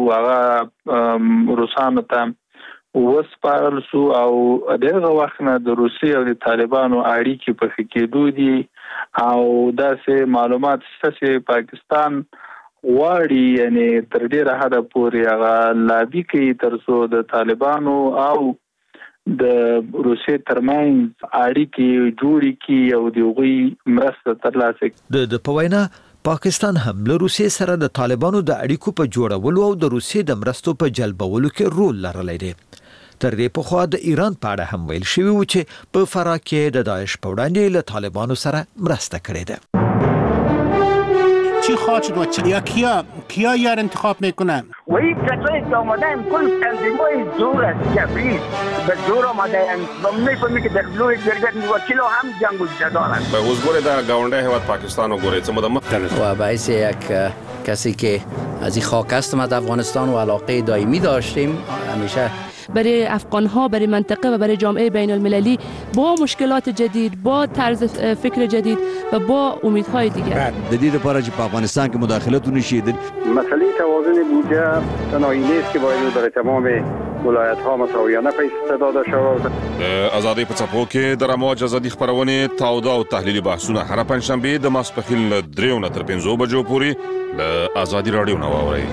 هغه روسانو ته وسپارل شو او دغه وخت نه د روسي او د طالبانو اړیکې په ښه کېدو دي او داسې معلومات شته چې پاکستان واړي یعنی تر ډیره حد پورې هغه لابي کوي ترڅو د طالبانو او د روسیې ترمنځ اړیکې جوړې کړي او د هغوی مرسته ترلاسه کړي.
د په وینا پاکستان هم له روسیې سره د طالبانو د اړیکو په جوړولو او د روسیې د مرستو په جلبولو کې رول لرلی دی. تر دې پخوا د ایران په اړه هم ویل شوي و چې په فراه کې د داعش په وړاندې له طالبانو سره مرسته کړې ده.
چی خواهد شد و چی یا کیا کیا یار انتخاب میکنن؟
و این کسایی که آمدن کل تنظیمای زور است جبری به زور آمدن و میفهمی که در لوی جرگت وکیل هم جنگ و جدالن.
به حضور در گاونده هیواد پاکستان و گوره چه مدام
و باعث یک کسی که از این خاک هستم از افغانستان و علاقه دائمی داشتیم همیشه
برای افغان ها، برای منطقه و برای جامعه بین المللی با مشکلات جدید، با طرز فکر جدید و با امیدهای دیگر.
د دې لپاره چې په افغانستان کې مداخلت ونشي
مسئله توازن بودجه تنهایی نیست که باید در تمام ولایت ها مساویانه پیش داده شود.
آزادی په څپو کې د رموج ازادي خبرونه تاوده او تحلیلي بحثونه هر پنځشنبه د ماسپښین له دریو نه تر پنځو بجو پورې له آزادي رادیو نه واورئ.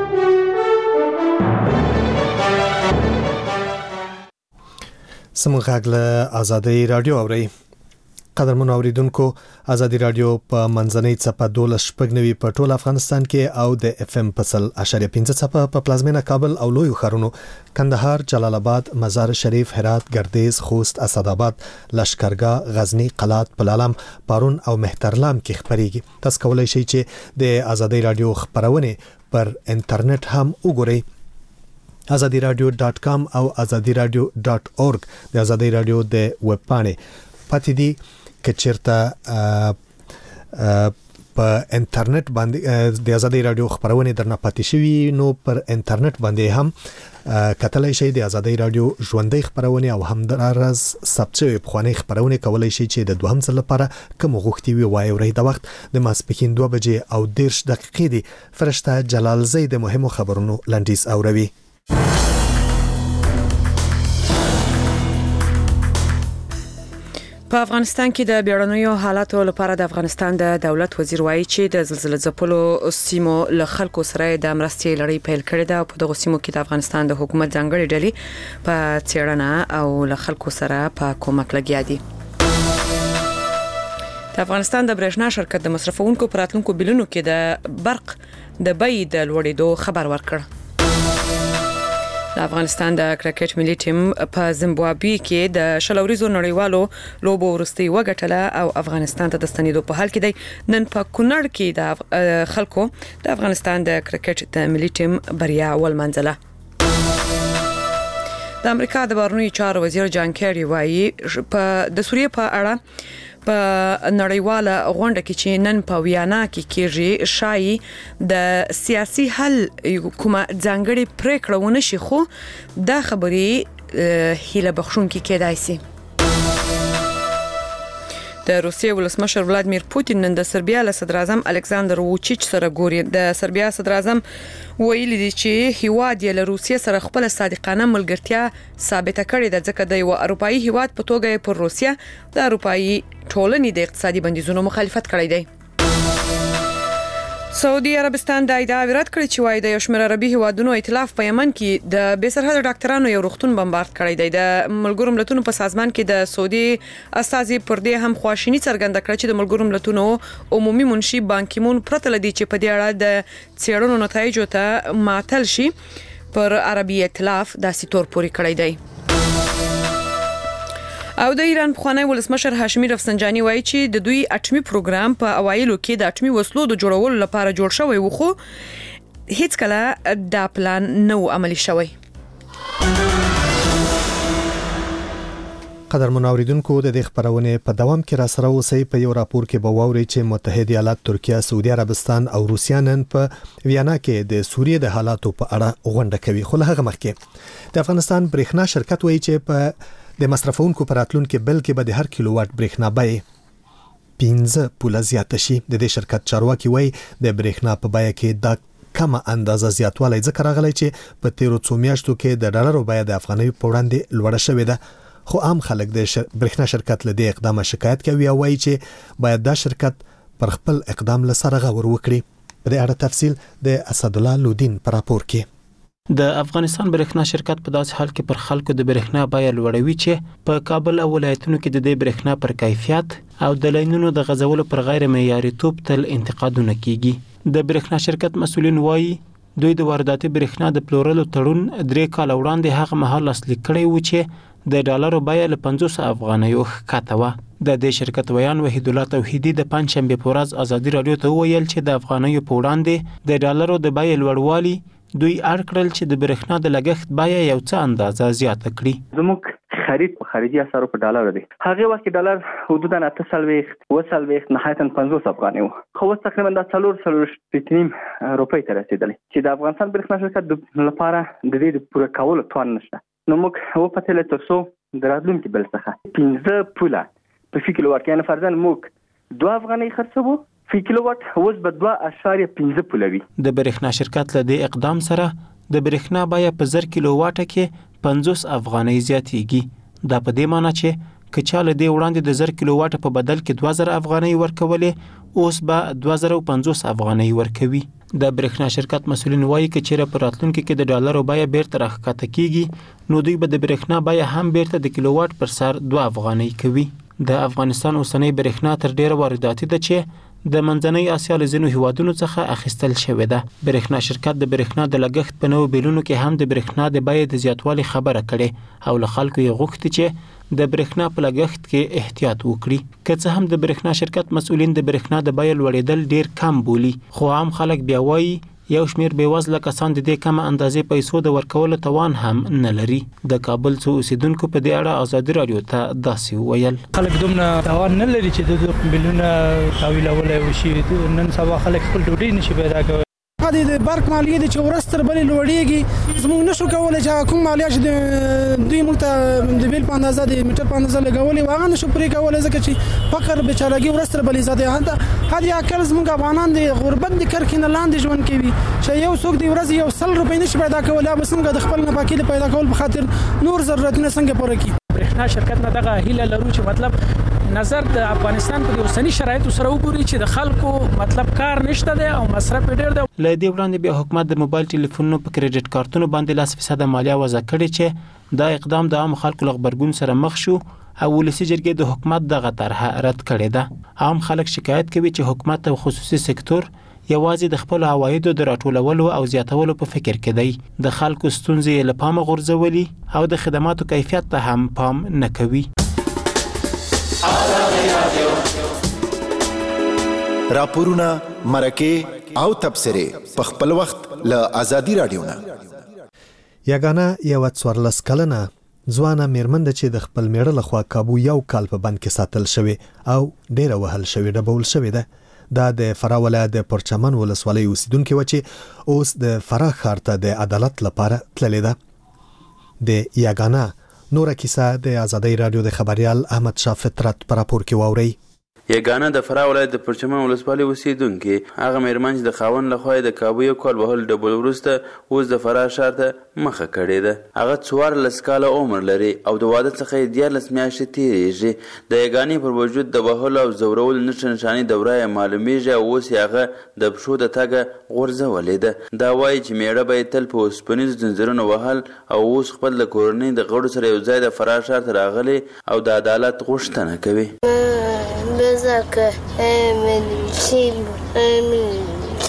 سمون غږ له آزادۍ رادیو اوري. قدرمن اوریدونکو، آزادۍ رادیو په منځنۍ څپه دولس شپږ نوي په ټول افغانستان کې او د اف ام په سل اشاریه پنځه څپه په پلازمینه کابل او لویو ښارونو کندهار، جلال آباد، مزار شریف، هرات، ګردیز، خوست، اسداباد، لشکرګاه، غزنی، قلات، پلالم، پارون او مهترلام کې خبريږي. تاسو کولای شئ چې د آزادۍ رادیو خبرونه پر انټرنیټ هم وګورئ. azadi radio dot com او azadi radio dot org د آزادۍ رادیو د ویب پاڼې پاتې دي. که چیرته په انټرنیټ باندې د آزادۍ رادیو خبرونه درنه پاتې شوي نو پر انټرنیټ باندې هم کتلای شي د آزادۍ رادیو ژوندۍ خبرونه او هم د راز ثبت شوی خبرونه خبرونه کولای شي چې د دوهم ځل لپاره کوم غوښتي وي وای ورې د وخت د ماسپښین دوه بجې او دیرش دقیقې دي فرشته جلال زید د مهمو خبرونو لنډیز اوروي.
په افغانستان کې د بیړنیو حالاتو لپاره د افغانستان د دولت وزیر وایي چې د زلزلې ځپلو سیمو له خلکو سره د مرستې لړۍ پیل کړې ده او په دغه سیمو کې د افغانستان د حکومت ځانګړي ډلې په څېړنه او له خلکو سره په کومک لګیا دي. د افغانستان د برېښنا شرکت د مصرفونکو پراتلونکو بلونو کې د برق د بیې د لوړېدو خبر ورکړ. د افغانستان د کرکټ ملي ټیم په زیمبابوې کې د شلوريزو نړیوالو لوبو وروستي وګټله او افغانستان ته د ستنېدو په حال کې دی. نن په کونړ کې د خلکو د افغانستان د کرکټ د ملي ټیم بریا ولمنځله. د امریکا د بهرنیو چارو وزیر جان کیری وایي په د سوریې په اړه په نړیواله غونډه کې چې نن په ویانا کې کېږي شایي د سیاسي حل کومه ځانګړې پریکړه ونه شي خو دا خبرې هیله بخښونکې کېدای شي. د روسیې ولسمشر ولادیمیر پوتین نن د سربیا له صدر اعظم الکساندر ووچیچ سره ګوري. د سربیا صدر اعظم ویلي دی چې هیواد یې له روسیې سره خپل صادقانه ملګرتیا ثابته کړې ده ځکه د یو اروپאי هیواد په توګه پر روسیه د اروپאי ټولنې د اقتصادي بندیزونو مخالفت کړی دی. سعودي عربستان د ادعا رد کړی چې وايي د یو شمېر عربي هیوادونو ائتلاف په یمن کې د بې سرحده ډاکټرانو یو روغتون بمبارد کړی دی. د ملګرو ملتونو په سازمان کې د سعودي استازي پر دې هم خواشینی څرګنده کړې چې د ملګرو ملتونو عمومي منشي بان کی مون پرته لدی چې په دې اړه د څېړنو نتایج ته معطل شي پر عربي ائتلاف داسې تور پوري کړی دی. او د ایران پخوانی ولسمشر هاشمي رفسنجاني وایي چې د دوی اټومي پروګرام په اوایلو کې د اټومي وسلو د جوړولو لپاره جوړ شوی و خو هیڅ کله دا پلان نه و عملي شوی.
قدر منوریدونکو د دې خبرونه په دوام کې را سره اوسئ. په یو راپور کې به واوري چې متحده ایالات، ترکیه، سعودي عربستان او روسیا نن په ویانا کې د سوریې د حالاتو په اړه غونډه کوي. خو له هغه مخکې د افغانستان برېښنا شرکت وایي چې په د مصرفونکو پراتلونکو بل کې به د هر کیلو واټ برېښنا بیه پنځه پوله زیاته شي. د دې شرکت چارواکي وایي د برېښنا په بیه کې د کمه اندازه زیاتوالی ځکه راغلی چې په تیرو څو میاشتو کې د ډالرو بیه د افغانۍ په وړاندې لوړه شوې ده. خو عام خلک د برېښنا شرکت له دې اقدام شکایت کوي او وایي چې باید دا شرکت پر خپل اقدام له سره غور وکړي. په دې اړه تفصیل د اسد الله لودین په راپور کې.
د افغانستان برېښنا شرکت په داسې حال کې پر خلکو د برېښنا بیه لوړوي چې په کابل او ولایتونو کې د دې برېښنا پر کیفیت او د لاینونو د غځولو پر غیر معیاري توپ تل انتقادونه کیږي. د برېښنا شرکت مسؤلین وایي دوی د وارداتي برېښنا د پلورلو تړون درې کال وړاندې هغه مهال لاسلیک کړی و چې د ډالرو بیه له پنځوس افغانیو ښکته وه. د دې شرکت ویان وحید الله توحیدي د پنځشنبې په ورځ ازادي رادیو ته وویل چې د افغانیو په وړاندې د ډالرو د بیې لوړوالي دوی اړ کړل چې د برېښنا د لګښت بیه یو څه اندازه زیاته کړي.
زموږ خرید په خارجي اسعارو په ډالر دی. هغه وخت کې ډالر حدودا اته سلويخت و سلويخت نهایتا پنځوس افغاني و. خو اوس تقریبا د څلور څلور پټنیم روپۍ ته رسیدلی چې د افغانستان برېښنا شرکت لپاره د دې د پوره کولو توان نشته. نو موږ و په تل ترسو د راتلونکي بل څخه پنځه پوله په فی کیلو واټ یعنی فرضاً موږ دوه افغانۍ خرڅوو فی کیلو واټ اوس به دوه اعشاریه پنځه پوله وي.
د برېښنا شرکت له دې اقدام سره د برېښنا بیه په زر کیلو واټه کې پنځوس افغانۍ زیاتېږي. دا په دې معنی چې که چا له دې وړاندې د زر کیلو واټه په بدل کې دوه زره افغانۍ ورکولې اوس به دوه زره پنځوس افغانۍ ورکوي. د برېښنا شرکت مسؤلین وایي که چیرې په راتلونکي کې د ډالرو بیه بیرته راښکته کیږي نو دوی به د برېښنا بیه هم بیرته د کیلو واټ پر سر دوه افغانۍ کوي. د افغانستان اوسنۍ برېښنا تر ډیره وارداتي ده چې د منځنۍ اسیا له ځینو هیوادونو څخه اخیستل شوې ده. برېښنا شرکت د برېښنا د لګښت په نوو بیلونو کې هم د برېښنا د بیې د زیاتوالي خبره کړې او له خلکو یې غوښتي چې د برېښنا په لګښت کې احتیاط وکړي. که څه هم د برېښنا شرکت مسؤلین د برېښنا د بیې لوړېدل ډیر کم بولي خو عام خلک بیا وایي یو شمیر بیوزله کسان د دې کم اندازې پیسو د ورکولو توان هم نه لري. د کابل څو اوسیدونکو په دې اړه ازادي رادیو ته داسې وویل.
خلک دومره توان نه لري چې د بلونه تاویلولای وشي. نن سبا خلک خپل ډوډۍ نشي پیدا کولی.
د برق مالیه د چې ورستر بلې لوړېږي زموږ نشو کولای چې کوم مالیه چې دوی موږ ته د بیل په اندازه د میټر په اندازه لګولې واغه نشو پرې کولای ځکه چې فقر بیچارهګي ورستر بلې زده هدا هدا یا کله زموږ افغانان د غربت د کرکې نه لاندې ژوند کوي چې یو څوک د ورځ یو سل روپۍ نشي پیدا کولای بس موږ د خپل نفقې پیدا کول په خاطر نور ضرورتونه څنګه پوره کړي. برېښنا شرکت نه دغه هیله لرو چې مطلب نظر د افغانستان په اوسنی شرایطو سره وګوري چې د خلکو مطلب کار نشته دی او مصرف ډیر دی.
له دې وړاندې بیا حکومت د موبایل ټلیفونونو په کریډټ کارتونو باندې لاس فیصد مالیه وضع کړې چې دا اقدام د عام خلکو له غبرګون سره مخ شو او ولسی جرګې د حکومت دغه طرحه رد کړې ده. عام خلک شکایت کوي چې حکومت او خصوصي سکتور یوازې د خپل عوایدو د راټولولو او زیاتولو په فکر کې دی. د خلکو ستونزې له پامه غورځولي او د خدماتو کیفیت ته هم پام نه کوي.
راپورونه مرکه او تبصره په خپل وخت له ازادي رادیو نه.
یګانا یو څوارلس کلنه ځوانه میرمن چې د خپل میړه لخوا کابو یو کال په بند کې ساتل شوی او ډیره وهل شوی ډبول شوی ده. دا د فراه ولایت د پرچمن ولسوالۍ اوسیدونکو و چې اوس د فراه ښار ته د عدالت لپاره تللې ده. د یګانا نور کیسه د ازادي رادیو د خبريال احمد شاه فطرت پر راپور کې واوري.
یګانه د فراه ولایت د پرچمن ولسوالۍ اوسیدونکو هغه میرمن چې د خاوند لخوا د کابو یو کال وهل ډبل ورسته اوس د فراه ښار ته مخه کړې ده. هغه څوارلس کاله عمر لري او د واده څخه دیارلس میاشتې تیریږي. د یګانې پر وجود د وهلو او زورول نښه نښانې دوره یې معلومیږي او اوس هغه د پښو د تګه غورځولې ده. دا وایي چې میړه به یې تل په اوسپنیزو ځنځیرونو وهل او اوس خپل د کورنۍ د غړو سره یو ځای د فراه ښار ته راغلی او د عدالت غوښتنه کوي.
بذاك من شيل من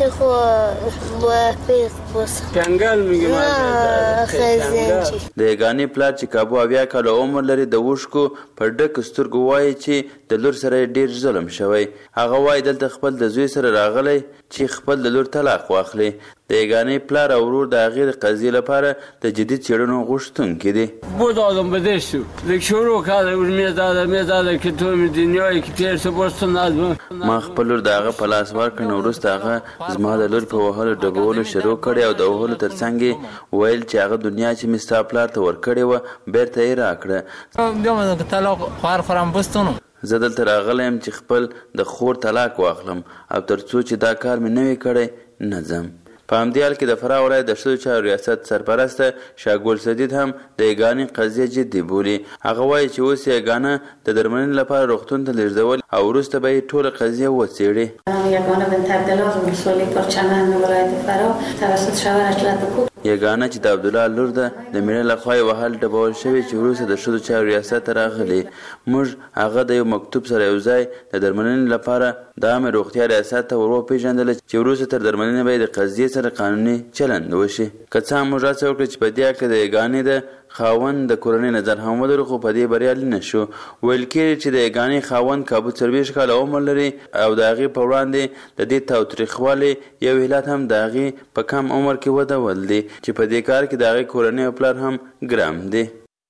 شخوا وفيق بس
کنگل میگه
ما خزنجي
د یګانې پلار چې کابو اویا کاله عمر لري د وښکو په ډک سترګو وایي چې د لور سره ډیر ظلم شوی. هغه وایي دلته خپل د زوی سره راغلی چې خپل د لور طلاق واخلي. د یګانې پلار او ورور د هغې د قضیې لپاره د جدي څېړنو غوښتونکي دي.
بود آدم بده شو لیک شروع کرده بود میزده میزده که تو می دنیایی که تیر سه بستو ندم.
ما خپل لور د هغه په لاس ورکړ نو وروسته هغه زما د لور په وهلو ډبولو شروع کړی او د وهلو تر څنګ یې ویل چې هغه دنیا چې مې ستا پلار ته ورکړې وه بیرته یې راکړه.
طلاق خوار خورم بستونو
زه دلته راغلی یم چې خپل د خور طلاق واخلم او تر څو چې دا کار مې نه وي کړی نه ځم. په همدې حال کې د فراه ولایت د ښځو چارو ریاست سرپرسته شاګل سدید هم د یګانې قضیه جدي بولي. هغه وایي چې اوس یګانه د درملنې لپاره روغتون ته لیږدول او وروسته به یې ټوله قضیه وڅېړي.
یگانه بنت عبدالله ولسوالی پرچمن ولایت فراه توسط شوهرش لطفو
یګانه چې د عبدالله لور ده د میړه لخوا یې وهل ډبول شوی چې وروسته د ښځو چارو ریاست ته راغلی. موږ هغه د یو مکتوب سره یو ځای د درملنې لپاره د عامې روغتیا ریاست ته ور وپېژندله چې وروسته تر درملنې به یې د قضیې سره قانوني چلند وشي. که څه هم موږ هڅه وکړه چې په دې هکله د یګانې د خاوند د کورنۍ نظر هم ولرو خو په دې بریالي نه شو. ویل کېږي چې د یګانې خاوند کابو څلوېښت کاله عمر لري او د هغې په وړاندې د دې تاوتریخوالي یو علت هم د هغې په کم عمر کې ودول دی چې په دې کار کې د هغې کورنۍ او پلار هم ګرم دی.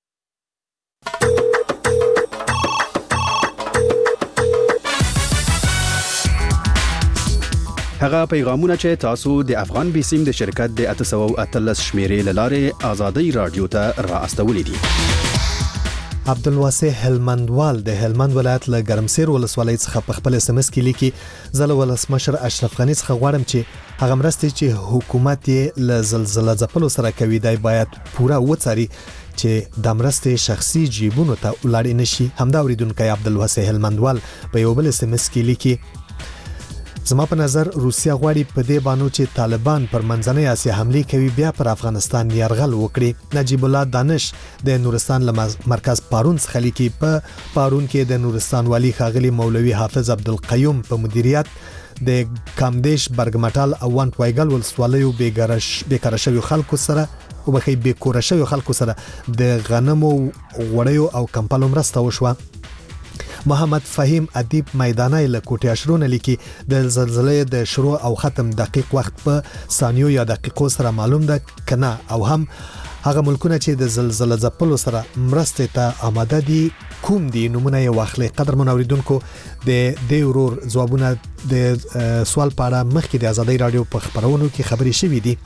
هغه پیغامونه چې تاسو د افغان بیسیم د شرکت د اته سوه اتلس شمیرې له لارې ازادي رادیو ته را استولې دي.
عبدالواسع هلمندوال د هلمند ولایت له ګرمسیر ولسوالۍ څخه په خپل اس ام اس کې لیکي زه له ولسمشر اشرف غني څخه غواړم چې هغه مرستې چې حکومت یې له زلزلې ځپلو سره کوي دی باید پوره وڅاري چې د مرستې شخصي جیبونو ته ولاړ نشي. همدا اوریدونکو عبدالواسع هلمندوال په یو بل اس ام اس کې لیکي زما په نظر روسیا غواړي په دې بانو چې طالبان پر منځنۍ اسیا حمله کوي بیا پر افغانستان یرغل وکړي. نجیب الله دانش د نورستان مرکز پارون څخه لیکي په پارون کې د نورستان والی ښاغلي مولوي حافظ عبدالقیوم په مدیریت د کامدیش برګمټال او وانټ وایګل ولسوالیو بیکاره شویو خلکو سره او بخي بیکاره شویو خلکو سره د غنمو غوړیو او کمپلو مرسته وشوه. محمد فهیم ادیب میدانای له کوټه اشرونه لیکي د زلزلې د شروع او ختم دقیق وخت په ثانیو یا دقیقو سره معلوم ده کنه او هم هغه ملکونه چې د زلزلې ځپلو سره مرسته ته آماده دي کوم دي نمونه یې واخلي. قدر منوریدونکو د دې ورور ځوابونه د سوال په اړه مخکې د آزادۍ رادیو په خبرونو کې خبري شوې دي.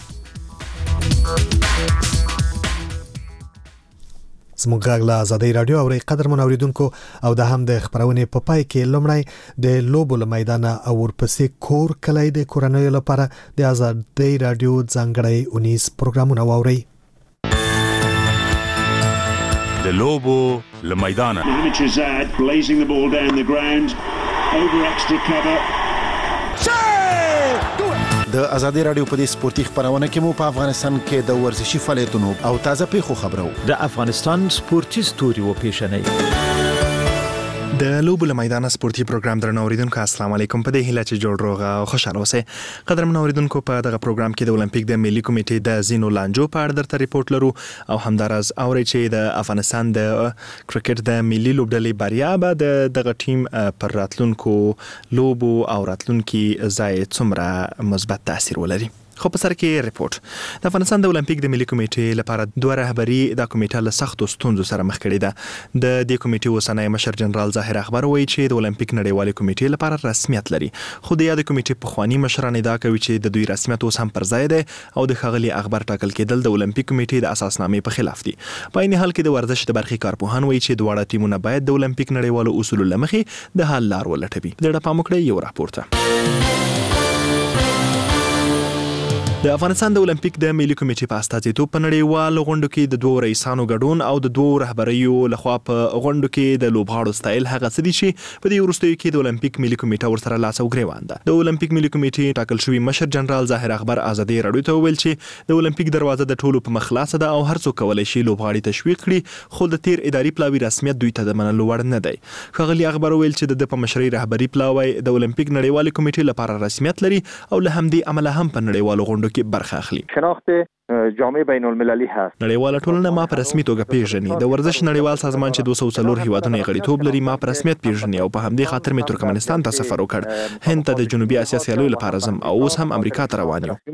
زموږ غږ له آزادۍ رادیو او قدر منوریدونکو او د هم د خبرونې په پای کې لومړی د لوبو له میدان او ورپسې کور کلی د کورنۍ لپاره د آزادۍ رادیو ځانګړی اونیز پروګرامونه واوري.
د لوبو له میدان blazing the ball down the ground over extra cover.
د آزادۍ رادیو په دې سپورتي خبرونه کې مو په افغانستان کې د ورزشي فعالیتونو او تازه پیښو خبرو
د افغانستان سپورتي ستوري و پیښنې
د لوبو له میدان سپورتي پروګرام درنو اوریدونکو السلام علیکم. په دې هیله چې جوړ روغ او خوشاله اوسئ. قدرمن اوریدونکو په دغه پروګرام کې د اولمپیک د ملي کمیټې د زینو لانجو په اړه درته ریپورت لرو او همدارس اوري چې د افغانستان د کرکټ د ملي لوبډلې بریا به د دغه ټیم پر راتلونکو لوبو او راتلونکي ځای څومره مثبت تاثیر ولري. خو په سر کې ریپورت د افغانستان د اولمپیک د ملي کمیټې لپاره دوه رهبری د کمیټه له سختو ستونزو سره مخ کړي ده. د دې کمیټې اوسنی مشر جنرال ظاهر اخبار وایي چې د اولمپیک نړیوالې کمیټې لپاره رسمیت لري خو د یاد کمیټې پخوانی مشران ادعا کوي چې د دوی رسمیت اوس هم پر ځای دی او د ښاغلي اخبار ټاکل کېدل د اولمپیک کمیټې د اساسنامې په خلاف دي. په عین حال کې د ورزش د برخې کارپوهان وایي چې دواړه ټیمونه باید د اولمپیک نړیوالو اصولو له مخې د حل لار ولټوي. د ډپا مکړې یو راپورته د افغانستان د اولمپیک د ملي کمیټې په استازیتوب په نړیوال غونډو کې د دوه رئیسانو ګډون او د دوه رهبریو لخوا په غونډو کې د لوبغاړو سټایل هغه څه دي چې په دې وروستیو کې د اولمپیک ملي کمیټه ورسره لاس او ګریوان ده. د اولمپیک ملي کمیټې ټاکل شوی مشر جنرال ظاهر اخبار آزادۍ رادیو ته وویل چې د اولمپیک دروازه د ټولو په مخ خلاصه ده او هر څوک کولی شي لوبغاړي تشویق کړي خو د تیر اداري پلاوي رسمیت دوی ته د منلو وړ نه دی. ښاغلي اخبار وویل چې د په مشرۍ رهبري پلاوی د اولمپیک نړیوالې کمیټې لپاره رسمیت لري او له همدې امله هم په نړیوالو غونډو کې برخه اخلي.
شناخت جامعه بین المللی هست.
نړیواله ټولنه ما په رسمي توګه پیژني. د ورزش نړیوال سازمان چې دوه سوه څلور هیوادونه غړیتوب لري ما په رسمیت پیژني او په همدې خاطر مې ترکمنستان ته سفر وکړ. هند ته د جنوبي اسیا سیالیو لپاره ځم او اوس هم امریکا ته روان یم.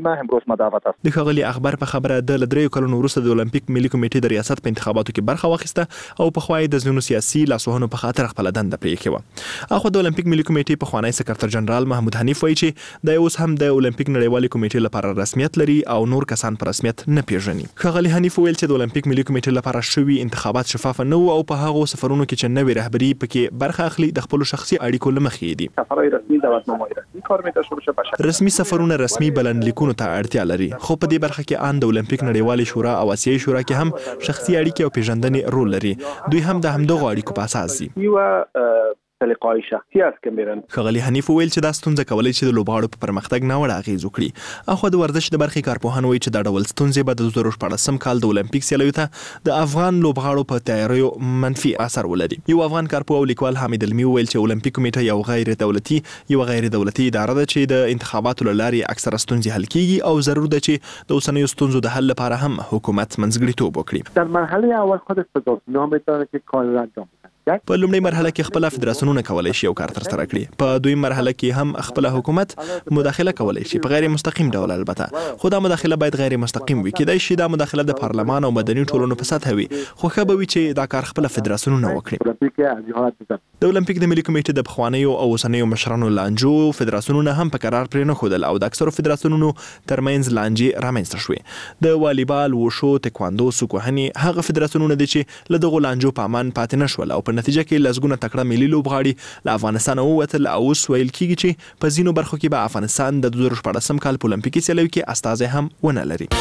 د ښاغلي اخبار په خبره د لدریو کلونو وروسته د اولمپیک ملي کمیټې د ریاست په انتخاباتو کې برخه واخیسته او په خوای د ځینو سیاسي لاسوهنو په خاطر خپل دنده پرې کړه. اخو د اولمپیک ملي کمیټې په خوانی سکرټر جنرال محمود حنیف وایي چې د اوس هم د اولمپیک نړیوالې کمیټې لپاره رسمیت لري او نور کسان په رسمیت نه پیژني. ښاغلي حنیف ویل چې د اولمپیک ملي کمیټې لپاره شوي انتخابات شفاف نه وو او په هغو سفرونو کې چې نوې رهبري پکې برخه اخلي د خپل شخصي اړیکو لمخې دي.
سفرهای رسمي دعوتنامه‌های رسمي کار می داشته باشه بشه.
رسمي سفرونه رسمي بلنلیکونو ته اړتیا لري خو په دې برخه کې ان د اولمپیک نړیوالې شورا او آسیایي شورا کې هم شخصي اړیکې او پیژندنې رول لري. دوی هم د همدغو اړیکو په اساس دي.
سلیقه‌های شخصی است که میرن.
ښاغلي حنیف ویل چې دا ستونزه کولای شي د لوبغاړو په پرمختګ ناوړه اغیز وکړي. اخو د ورزش د برخې کارپوهان وایي چې دا ډول ستونزې به د دوه زره شپاړسم کال د اولمپیک سیالیو ته د افغان لوبغاړو په تیاریو منفي اثر ولري. یو افغان کارپوه او لیکوال حامد علمي ویل چې اولمپیک کمیټه یو غیر دولتي یو غیر دولتي اداره ده چې د انتخاباتو له لارې اکثره ستونزې حل کیږي او ضرور ده چې د اوسنیو ستونزو د حل لپاره هم حکومت منځګړیتوب وکړي.
در مرحله اول خودش فدراسیون داره که کار را انجام
په لومړی مرحله کې خپل فدراسیونونه کولای شي یو کار تر سره کړي. په دویم مرحله کې هم خپل حکومت مداخله کولای شي په غیر مستقیم ډول البته خو دا مداخله باید غیر مستقیم وي. کېدای شي دا مداخله د پارلمان او مدني ټولنو په سطح وي خو ښه به وي چې دا کار خپل فدراسیونونه وکړي. د اولمپیک د ملي کمیټې د پخوانیو او اوسنیو مشرانو لانجو فدراسیونونه هم په قرار پرې نه ښودل او د اکثرو فدراسیونونو ترمنځ لانجې رامنځته شوې. د والیبال، وشو، تکواندو، سوکوهنې هغه فدراسیونونه دي چې له دغو لانجو په امان پاتې نه شول او په نتیجه کې لسګونه تکړه ملي لوبغاړي له افغانستان ووتل او اوس ویل کېږي چې په ځینو برخو کې به افغانستان د دوه زره شپاړسم کال په اولمپیکي سیالیو کې استازی هم ونه لري.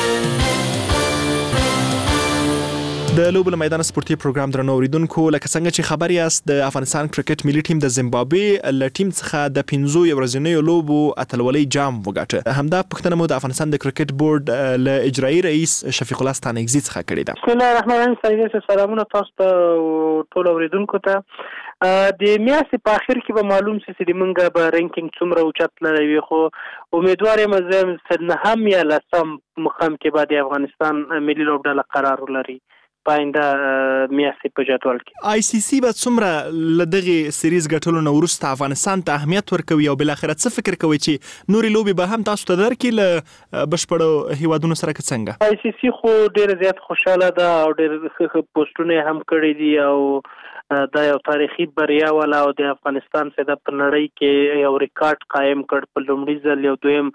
د لوبو له میدان سپورتي پروګرام درنو اوریدونکو لکه څنګه چې خبر یاست د افغانستان کرکټ ملي ټیم د زیمبابوې له ټیم څخه د پنځو ورځنیو لوبو اتلولۍ جام وګاټه. همدا پوښتنه مو د افغانستان د کرکټ بورډ له اجرایي رئیس شفیق الله ستانکزي څخه کړې ده.
بسم الله الرحمن الرحیم. سلامونه تاسو ته ټول اوریدونکو ته. د میاشتې په اخر کې به معلوم شي چې موږ به رینکینګ څومره اوچت لري خو امیدوار یم چې نهم یا لسم مقام کې به د افغانستان ملي لوبډله قرار ولري. پاینده میاشتې په جدول کې.
آی سی سی به څومره لدغه سیریز ګټلو نو ورسته افغانستان ته اهمیت ورکوي او بل اخر څه فکر کوي چې نورې لوبي به هم تاسو ته درکې ل بشپړو هیوادونو سره څنګه؟
آی سی سی خو ډیر زیات خوشاله ده او ډیر ښه پوسټونه هم کړی دي او دا یو تاریخي بریا ولا او د افغانستان سره په نړۍ کې یو ریکارډ قائم کړ په لومړي ځل یو دویم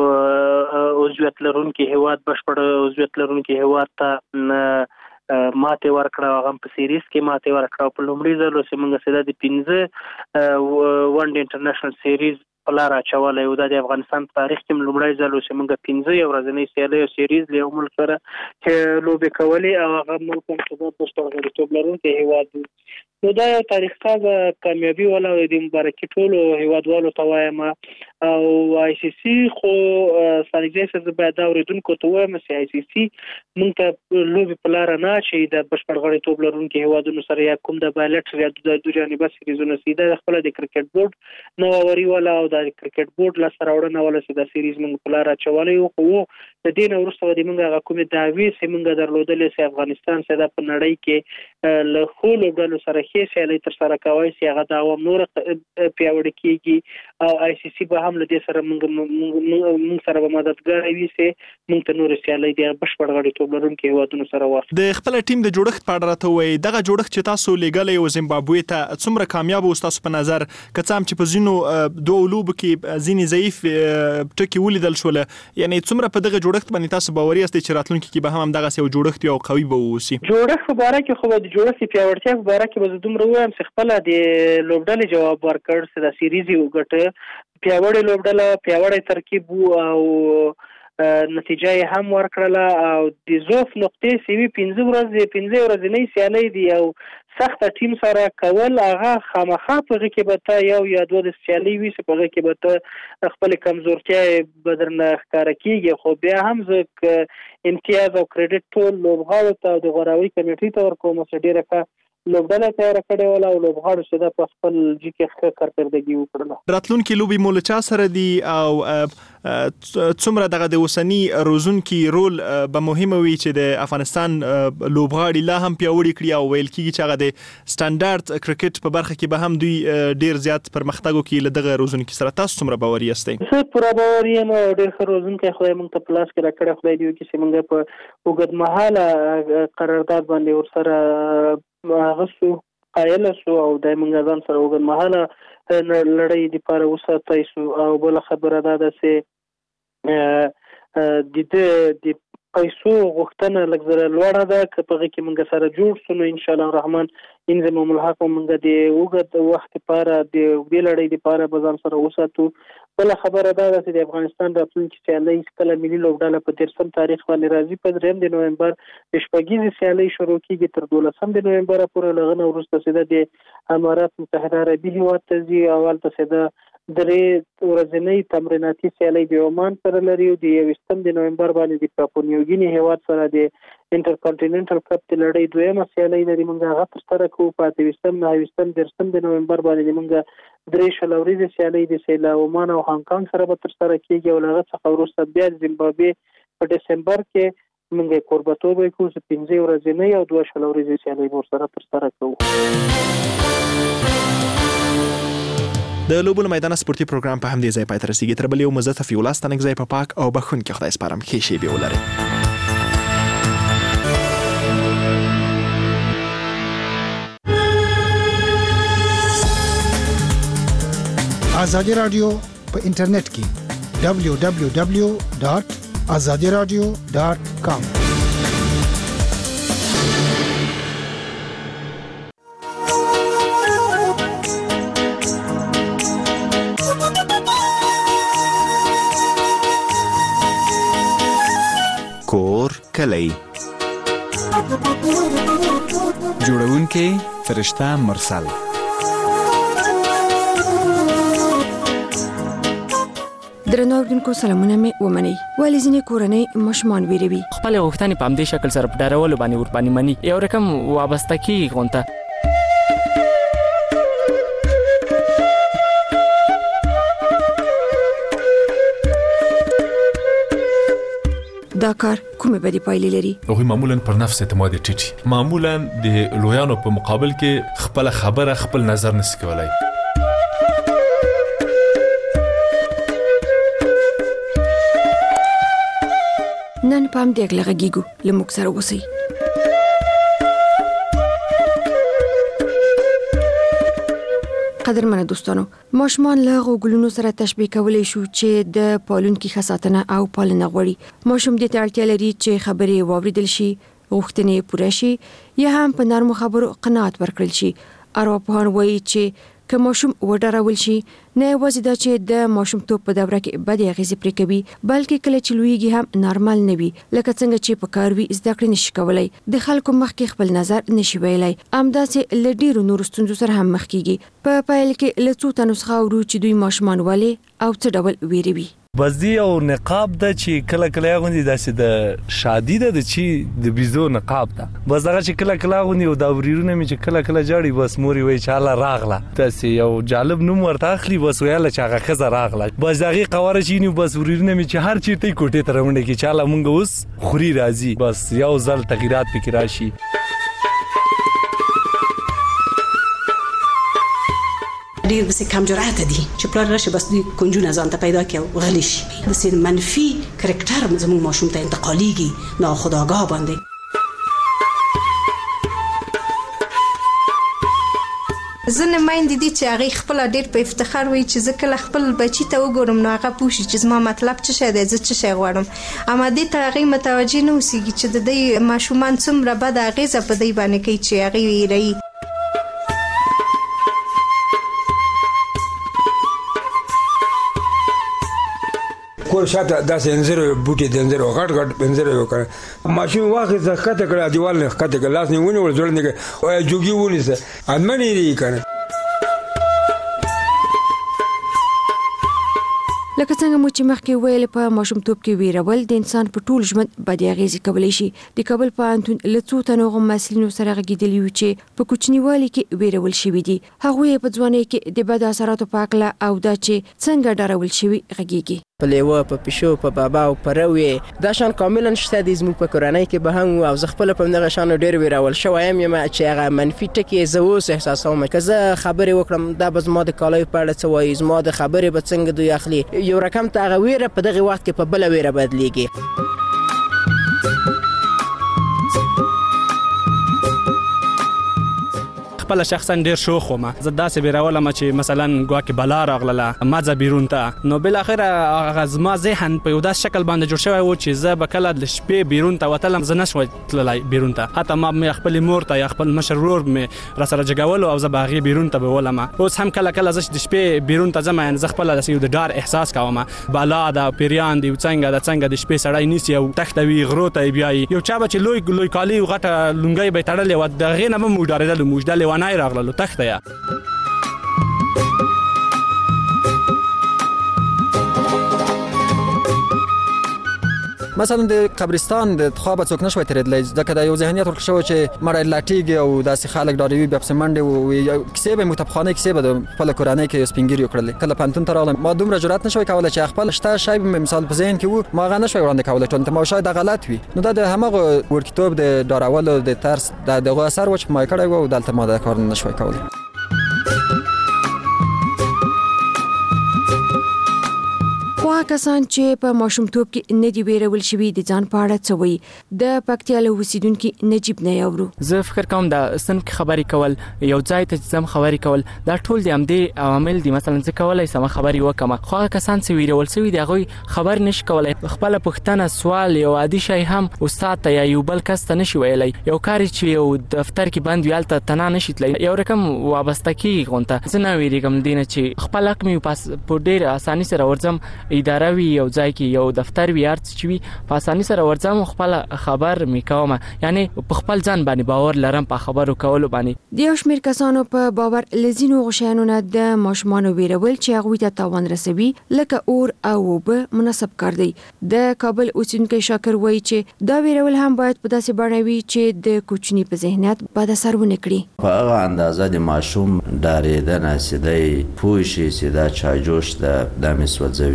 عضویت لرونکي هیواد بشپړ عضویت لرونکي هیواد ته ماته ورکړه هغه په سیریز کې ماته ورکړه په لومړي ځل چې موږ سره د پنځه ون ډے انټرنیشنل سیریز پلار اچولای او د افغانستان تاریخ کې لومړی ځل چې موږ پنځه یو ورځنی سیالي او سیریز له ملک سره چې لوبې کولې او هغه ملک په څیر د ستورغړیتوب لرونکي هیواد نو دا یو تاریخ سازه کامیابی ولا د مبارکي ټولو هیوادوالو ته وایم او آی سی سی خو سانګزي څخه به دا اوریدونکو ته وایم چې آی سی سی موږ ته لوبي پلار نه چې د بشپړ غړیتوب لرونکي هیوادونو سره یا کوم د بایلټ یا د دوه جانبه سیریزونو سیده خپل د کرکټ بورډ نو وري ولا او د کرکټ بورډ لا سره وړنه ولا چې د سیریز موږ پلار چولې او خو د دین ورسره د موږ حکومت داوی چې موږ درلودلې چې افغانستان سره په نړۍ کې له خولو ډلو سره کې سیالي تر سره کوي چې هغه د عوام نور پیاوړی کیږي او آی سی سی به هم له دې سره موږ موږ سره به مددګار وي چې موږ ته نور سیالي د بشپړ غړیتوب لرونکي هیوادونو سره واخلي.
د خپل ټیم د جوړښت په اړه راته وایي دغه جوړښت چې تاسو لګلې او زیمبابوې ته څومره کامیاب او تاسو په نظر کڅام چې په زینو دوه لوب کې ځینې ضعیف ټکی ولیدل شول یعنی څومره په دغه جوړښت باندې تاسو باوري یاست چې راتلونکي کې به هم دغه یو جوړښت یو قوي به ووسی؟
جوړښت په اړه کې خو د جوړښت پیاوړتیا په اړه کې به دومره وایم چې خپل د لوبډلې جواب ورکړ چې د سیریز یو ګټه پیاوړی لوبډله پیاوړی ترکیب او نتیجه هم ورکړله او د زوف نقطې سی وی پنځه ورځې پنځه ورځې سیالي دی او سخت ټیم سره کول هغه خامخا په کې به ته یو یا دوه د سیالي وي چې په کې به ته خپل کمزورتیا بدرنه ښکار کیږي خو بیا هم ځکه امتیاز او کریډټ ټول لوبغاړو ته د غوراوي کمیټې ته ورکوم چې ډیره ښه لوبډله تیار کړې ولا او لوبغاړو چې د خپل ځکه ښه کارکردګي وکړه.
راتلونکي لوبي مولچا سره دی او څومره دغه د وسنی روزونکي رول به مهمه وي چې د افغانستان لوبغاړي لا هم پیاوړي کړي او ویل کیږي چې هغه د سټانډرډ کرکټ په برخه کې به هم دوی ډیر زیات پرمختګ وکړي لدغه روزونکي سره. تاسو څومره باوري یاستئ؟
زه پوره باوري یم او ډیر ښه روزونکي خدای موږ ته پلاس کې راکړی خدای دې وکړي چې موږ په اوږدمهاله قرارداد باندې ورسره غوښتو قایل شو او د موږ ځان سره وګن مهاله لړۍ د پاره وساتای شو او بل خبره ده چې د د پیسو غوښتنه لږ لوړه ده که په کې موږ سره جوړ شو نو ان شاء الله الرحمن انځم ملحق موږ د وګت وخت لپاره د ویل لړۍ لپاره بزام سره وساتو. بل خبره ده چې د افغانستان راتلونکي سیالي کله ملي لوبډله په تیرسم تاریخ باندې راځي په دریم د نومبر د شپږیزې سیالي شروع کیږي تر دولسم د نومبر پورې لغنه وروسته سیده د امارات متحده عربي هیواد ته ځي اول ته سیده درې ورځنۍ تمریناتي سیالي د عمان سره لري او د یوستم د نومبر باندې د پاپوا نیوګینی هیواد سره د انټر کانټیننټل کپ د لړۍ دویمه سیالي لري موږ هغه تر سره کوو په یوستم نه یوستم درسم د نومبر باندې موږ درې شلوريزه سیالي د سیلا عمان او هانګ کانګ سره به تر سره کیږي او هغه څخه وروسته بیا زیمبابوې په دسمبر کې موږ کوربتوب کوو چې پنځه ورځې او دوه شلوريزه سیالي ورسره تر سره کوو.
د لوبونو میدان سپورتي پروګرام په همدې ځای پای ته رسیدي. تر بل یو مزه فی الله ستنګ ځای په پاک او بخون کې خدای سپارم کې شی به ولري.
آزادی رادیو په انټرنیټ کې دبلیو دبلیو دبلیو ډاٹ آزادی رادیو ډاٹ کام.
کور کلی جوړونکې فرشته مرسل.
درنو اوریدونکو سلامونه مې ومنئ. ولې ځینې کورنۍ ماشومان ویروي
خپل غوښتنې په همدې شکل سره په ډارولو باندې ورباندې مني یو رقم وابسته کیږي غونته.
دا کار کومه بدی پایلې لري؟
هغوی معمولا پر نفس اعتماد ټیټي، معمولا د لویانو په مقابل کې خپل خبره خپل نظر نشي کولای.
نن پام دې غلغږیګو لموږ سره اوسئ. قدرمنه دوستانو، ماشومان له غوګلونو سره تشبیه کولای شو چې د پالونکي خاصاتنه او پالنه غوړي. ماشوم دې ته اړتیا لري چې خبرې واوریدل شي، غوښتنې پوره شي، یا هم په نرمو خبرو قناعت ورکړل شي. ارواپوهان وایي چې که ماشوم وډارول شي، نه یوازې دا چې د ماشومتوب په دوره کې بدې اغېزې پرې کوي، بلکې کله چې لویږي هم نارمل نه وي، لکه څنګه چې په کار وي زده کړې نشي کولای، د خلکو مخکې خپل نظر نشي ویلای، همداسې له ډېرو نورو ستونزو سره هم مخ کیږي. په پیل کې له څو تنو څخه اورو چې دوی ماشومان ولې او څه ډول ویروي.
بزدی او نقاب ده چې کله کله غوندي داسې د شادي ده چې د بيزو نقاب ده، بس هغه چې کله کله غوندي او دا وريرونه می چې کله کله جاړي، بس موري وای چې الله راغله تاسو یو جالب نوم ورته اخلي، بس ویاله چې هغه خزه راغله، بس هغه قواره شي نو بس وريرونه می چې هر چیرته کوټه تر منډه کې چې الله مونږ اوس خوري راځي، بس یو ځل تغیرات پکې راشي.
ډیر بس کم جرأت دي چې پلان راشه بس دوی کنجونه ځان ته پیدا کړي غلی شي، بس منفي کرکټر زموږ ماشوم ته انتقاليږي ناخودآگاه باندې.
زنه مایندې دي چې هغه خپل ډیر په افتخار وي چې زه کله خپل بچی ته وګورم نو هغه پوښي چې زما مطلب څه شی دی، زه څه شی غواړم، اما دې ته هغه متوجه نه اوسېږي چې د دې ماشومان څومره بد اغیزه په دې باندې کوي چې هغه ویری.
کو شاته داسې انځر بوټي د انځر غټ غټ انځر وکړ، ماشوم واخې زکات کړه دیوال نه خاطه کړه، لاس نیونه ول ځړ نه او جوګي ونیسه انمنې لري کنه.
لکه څنګه مو چې مخکې ویل، په ماشومتوب کې ویرول د انسان په ټول ژوند بدې اغېزې کولی شي. د کابل پوهنتون له څو تنو محصلینو سره غږېدلي وو چې په کوچنیوالي کې ویرول شوي دي. هغوی په ځوانۍ کې د بد اثراتو په اړه او دا چې څنګه ډارول شوي غږېږي.
په لیوه، په پیشو، په بابا او په روي دا شان کاملا شته دي زموږ په کورنۍ کې به هم، او زه خپل په دغه شان ډېر ویرول شوم یم چې هغه منفي ټکي زه اوس احساسوم. که زه خبرې وکړم دا به زما د کالیو په اړه څه وایي، زما د خبرې به څنګه دوی اخلي، یو رقم ته هغه ویره په دغه وخت کې په بله ویره بدلیږي.
خپل شخصا ډیر شوخ وم، زه داسې بیرولم چې مثلا ګواکې بلا راغله مازه بیرون ته، نو بل اخر هغه زما ذهن په یو داس شکل باندې جوړ شوی و چې زه به کله د شپې بیرون ته وتلم، زه نشم تللی بیرون ته، حتی ما مې خپل مور ته یا خپل مشر ورور مې را سره جګول او زه به هغې بیرون ته بولم. اوس هم کله کله زه د شپې بیرون ته ځم، زه خپل د ډار احساس کوم، بلا ده، پیریان دي، څنګه د څنګه د شپې سړی نیسي او تختوي غرو ته بیایي، یو چا به چې لوی لوی کالي او غټه لونګۍ به تړلې وه، د هغې نه به موږ ډارېدلو، موږ د لیونی راغللو تخته یا
مثلا د قبرستان د خوابه څوک نشوي ترېدلی، ځکه دا یو ذهنیت ورکړل شوی چې مړی لاټېږي او داسې خلک ډارېوي، بیا پسې منډې ووایي. کیسې به یې موږ کتابخانې کیسې به د خپله کورنۍ کې سپین ږیري وکړلې. کله پوهنتون ته راغلم ما دومره جرأت نشوی کولی چې خپل شته شی مثال په ذهن کې و ما هغه نشوی وړاندې کولی ټولنې ته، ما شاید دا غلط وي. نو دا د هماغه وړکتوب د ډارولو د ترس د دغه اثر و چې ما یې کړی و او دلته ما دا کار نشوی کولی.
خو کسان چې په ماشومتوب کې نه دی ویرول شوي د ځان په اړه څه وایي، د پکتیا له اوسیدونکي نجیب نه اورو.
زه فکر کوم د صنف کې خبرې کول، یو ځای ته ځم خبرې کول، دا ټول د همدې عوامل دي. مثلا زه کولی سم خبرې وکړم، خو هغه کسان چې ویرول شوي دي هغوی خبرې نشي کولی، خپله پوښتنه سوال یو عادي شی هم استاد ته یا یو بل کس ته نشي ویلی، یو کار چې یو دفتر کې بند وي هلته تنها نشي تللی، یو رقم وابسته کېږي غونته. زه نه ویرېږم دې نه چې خپل حق مې په ډېر اساني سره ورځم، اداره وي یو ځای کې یو دفتر وي هر څه چې وي په اساني سره ورځم، خپل خبر مې کوم، یعنی په خپل ځان باندې باور لرم په خبرو کولو باندې.
د یو شمېر کسانو په باور له ځینو غشیانو نه د ماشومانو ویرول چې هغوی ته تاوان رسوي لکه اور او اوبه مناسب کار دی. د کابل اوسیدونکی شاکر وایي چې دا ویرول هم باید په داسې بڼه وي چې د کوچني په ذهنیت بد اثر ونه کړي.
په هغه اندازه د ماشوم ډارېدنه چې دی پوه شي چې دا چایجوش ده، دا مې سوځوي یا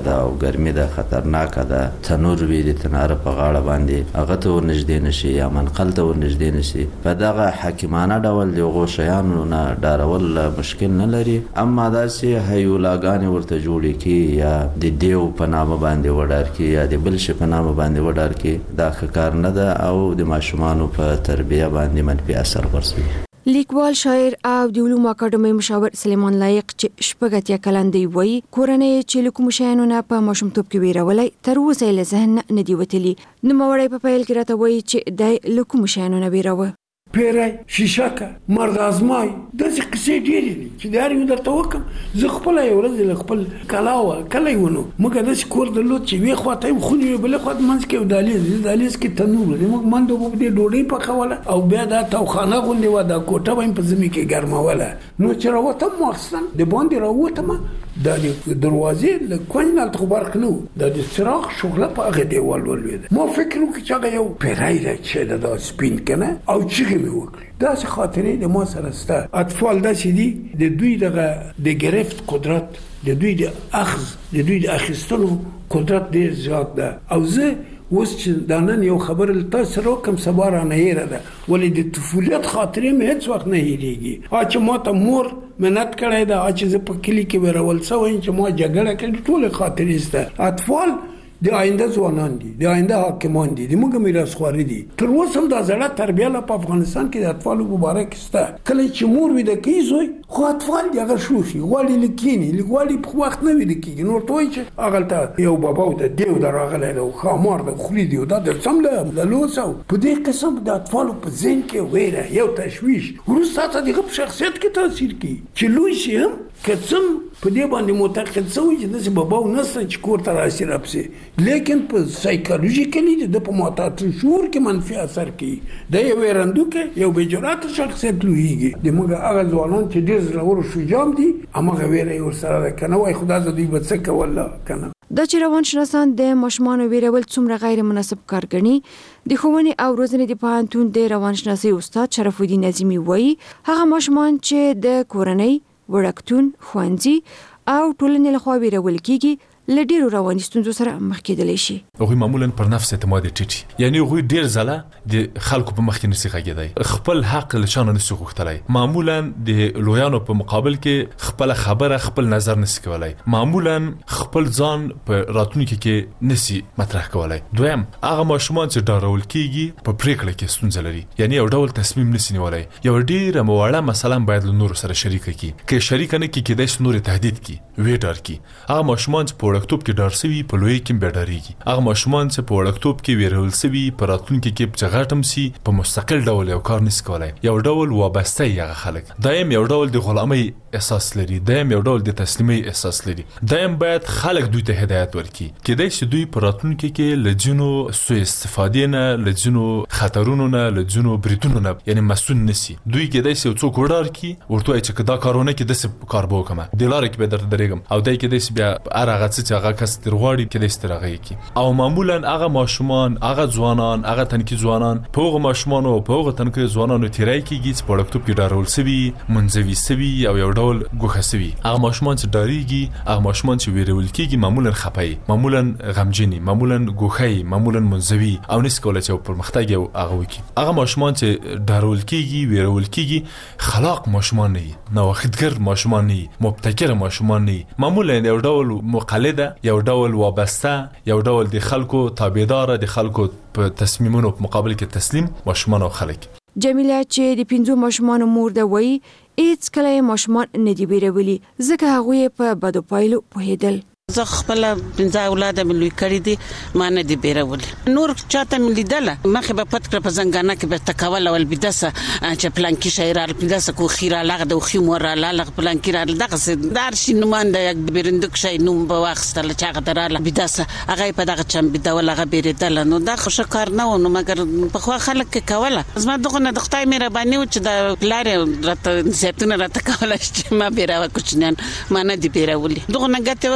ده او ګرمي ده خطرناکه ده، تنور وي د تناره په غاړه باندې هغه ته ورنږدې نشي یا منقل ته ورنږدې نشي. په دغه حکیمانه ډول د هغو شیانو نه ډارول مشکل نه لري. اما داسې هیولاګانې ورته جوړې کړي یا د دیو په نامه باندې وډار کړي یا د بل شي په نامه باندې وډار کړي، دا ښه کار نه ده او د ماشومانو په تربیه باندې منفي اثر ورسوي.
لیکوال، شاعر او د علومو اکاډمۍ مشاور سلیمان لایق چې شپږ اتیا کلن دی وایي کورنۍ چې له کومو شیانو نه په ماشومتوب کې ویرولی تر اوسه یې له ذهن نه دي وتلي. نوموړی په پیل کې راته وایي چې دی له کومو شیانو نه ویروه.
پیری، شیشکه، مرغ ازمای، داسې قصې ډېرې دي چې د هر یو درته وکړم. زه خپله یو ورځ له خپل کلا وه کلی ونو موږ داسې کور درلود چې یوې خوا ته یې خونې وې بلې خوا منځ کې یو دهلیز د دهلیز کې تنور و. موږ منډه به دې ډوډۍ پخوله او بیا دا توخانه غوندې وه، دا کوټه به یې په ژمي کې ګرموله. نو چې راوتم واخیستم د باندې راووتم، دا د دروازې له کونج نه هلته خو برق نه و، دا د څراغ شغله په هغې دیوال ولوېده. ما فکر وکړ چې هغه یو پیری دی چې ده دا سپین که نه، او چیغې مې وکړې. داسې خاطرې د ما سره شته. اطفال داسې دي د دوی دغه د گرفت قدرت، د دوی د اخذ، د دوی د اخیستلو قدرت ډېر زیات ده. او زه اوس چې دا نن یو خبره له تاسو سره وکړم سبا رانه هېره ده، ولې د طفولیت خاطرې مې هېڅ وخت نه هېرېږي. هغه چې ما ته مور منت کړی ده، هغه چې زه په کلي کې ویرول شوی یم چې ما جګړه کړې، ټولې خاطرې شته. اطفال د آینده ځوانان دي، د آینده حاکمان دي، د موږ میراثخواري دي. تر اوسه هم دا زړه تربیه لا په افغانستان کې د اطفالو په باره کې شته. کله چې مور ویده کوي زوی، خو اطفال دي هغه شوخي غواړي لکیني غواړي په وخت نه ویده کېږي. نور ته وایي چې هغلته یو بابا و د دیو د راغلی ده، ښامار د خولي دی، دا در سم له لوسه. په دې قسم د اطفالو په ذهن کې ویره، یو تشویش وروسته ته د هغه په شخصیت کې تاثیر کوي چې لوی شي هم که څه په دې باندې معتقد شوی چې داسې بابا و نسته چې کور ته راسي رپسې، لیکن په سایکالوژیکلي د ده په معتاد شعور کې منفي اثر کوي. د یو ویرندوکه یو بې جرأته شخصیت لویږي. د موږ هغه ځوانان چې ډېر زړور او شجاع دي هماغه ویره یې ورسره ده که نه وایي خدا زه دوی به څه کوله که نه.
دا چې روانشناسان د ماشومانو ویرول څومره غیر مناسب کار ګڼي، د ښوونې او روزنې د پوهنتون د روانشناسۍ استاد شرف الدین نظیمي وایي هغه ماشومان چې د کورنۍ، وړکتون، ښوونځي او ټولنې لخوا ویرول کېږي له ډېرو رواني ستونزو سره مخ کېدلی شي.
هغوی معمولا پر نفس اعتماد ټیټي، یعنی هغوی ډېر ځله د خلکو په مخ کې نسي غږېدی، خپل حق له چا نه نسي غوښتلی، معمولا د لویانو په مقابل کې خپله خبره، خپل نظر نسي کولی، معمولا خپل ځان په راتلونکي کې نسي مطرح کولی. دویم، هغه ماشومان چې ډارول کېږي په پرېکړه کې ستونزه لري، یعنی یو ډول تصمیم نسي نیولی. یو ډېره وړه مثلا باید له نورو سره شریکه کړي، که شریکه نه کړي کېدای شي نورې تهدید کړي، ویې ډار کړي. هغه ماشومان چې په وړکتوب کې ډار سوي په لوی کې بیا ډارېږي. هغه ماشومان چې په وړکتوب کې ویرول سوي په راتلونکي کې چې غټم سي په مستقل ډول یو کار نسي کولی، یو ډول وابسته یي هغه خلک، دایم یو ډول د غلامۍ احساس لري، دایم یو ډول د تسلیمۍ احساس لري. دایم باید خلک دوی ته هدایت ورکړي کېدای شي دوی په راتلونکي کې له ځینو سوء استفادې نه، له ځینو خطرونو نه، له ځینو بریدونو نه یعنې مسؤل نسي. دوی کېدای شي یو څوک وډار کړي، ورته وایي چې که دا کار ونه کړي داسې کار به وکړم، دې لاره کې به درته درېږم، او دی کېدای شي بیا هر هغه څه چې هغه کس تر غواړي کېدای شي تر هغه یې کړي. او معمولا هغه ماشومان، هغه ځوانان، هغه تنکي ځوانان په هغو ماشومانو په هغو تنکیو ځوانانو تېری کېږي چې په وړکتوب کې ډارول سوي، منزوي سوي او یو ډول ګوښه سوي. هغه ماشومان چې ډارېږي، هغه ماشومان چې ویرول کېږي معمولا خفه یي، معمولا غمجن یي، معمولا ګوښه یي، معمولا منزوي او نسي کولی چې یو پرمختګ یو هغه وکړي. هغه ماشومان چې ډارول کېږي، ویرول کېږي، خلاق ماشومان نه یي، نوښتګر ماشومان نه یي، مبتکره ماشومان نه یي، معمولا یو ډول مقلده، یو ډول وابسته، یو ډول د خلکو تابعدار، د خلکو په تصمیمونو په مقابل کې تسلیم ماشومان او خلک.
جمیله چې د پنځو ماشومانو مور ده وایي هېڅ کله یې ماشومان نه دي ویرولي ځکه هغوی په بدو پایلو پوهېدل.
زه خپل پنځه اولاد مې لوی کړي دي، ما نه دي بیرول. نور چاته مې لیدله مخې به پټ کړه په زنګانه کې به تکول او البدسه چې پلانکی شاعر البدسه کو خیره لغه د خو مور لغه پلانکی را دغه دار شي نومانده یک بیرندک شي نوم به واخستل چې هغه دراله بدسه هغه په دغه چم بدول هغه بیردل. نو دا خو کار نه و، نو مګر په خو خلک کې کوله. زما دغه نه د خدای مهرباني و چې د پلار راته زیتونه راته کوله چې ما بیره کوچنیان ما نه دي بیرولي. دغه نه ګټه وکړه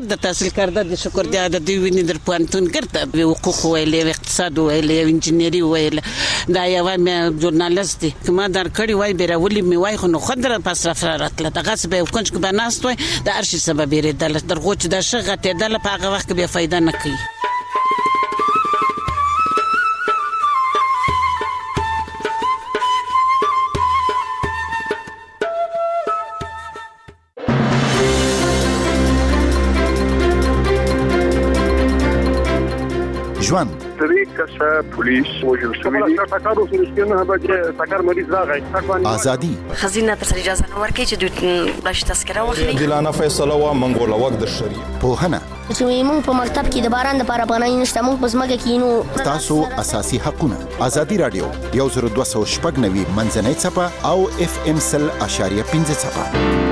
څوک د تحصیل کرده د شکر دی د دوی ویني در پوهنتون ګرته حقوق ویلې اقتصاد ویلې انجینری ویلې دا یو مې ژورنالیست دی کما در کړي وای بیرولي می وای خو نو خدای پس راتله دغه څه به کوم چې بناست وای د ارشي سبب یې دل درغو چې د شغه ته دل په هغه وخت به فائدہ نه کوي.
ژوند
درې کسه پولیس وژل شوي دي ټاکر اوس رښتینه به چې ټاکر مریض راغی
ازادي
خزینه تر اجازه نه ورکړي چې دوی بلش تذکره واخلي
دلانه فیصله وا منګول وخت د شری په هنه
چې موږ په مکتب کې د باران د لپاره پناه نشته موږ په ځمکه کې نو
تاسو اساسي حقونه ازادي رادیو یو زر دوه سوه شپږ نوي منځنۍ صفه او اف ام سل اشاریه پنځه صفه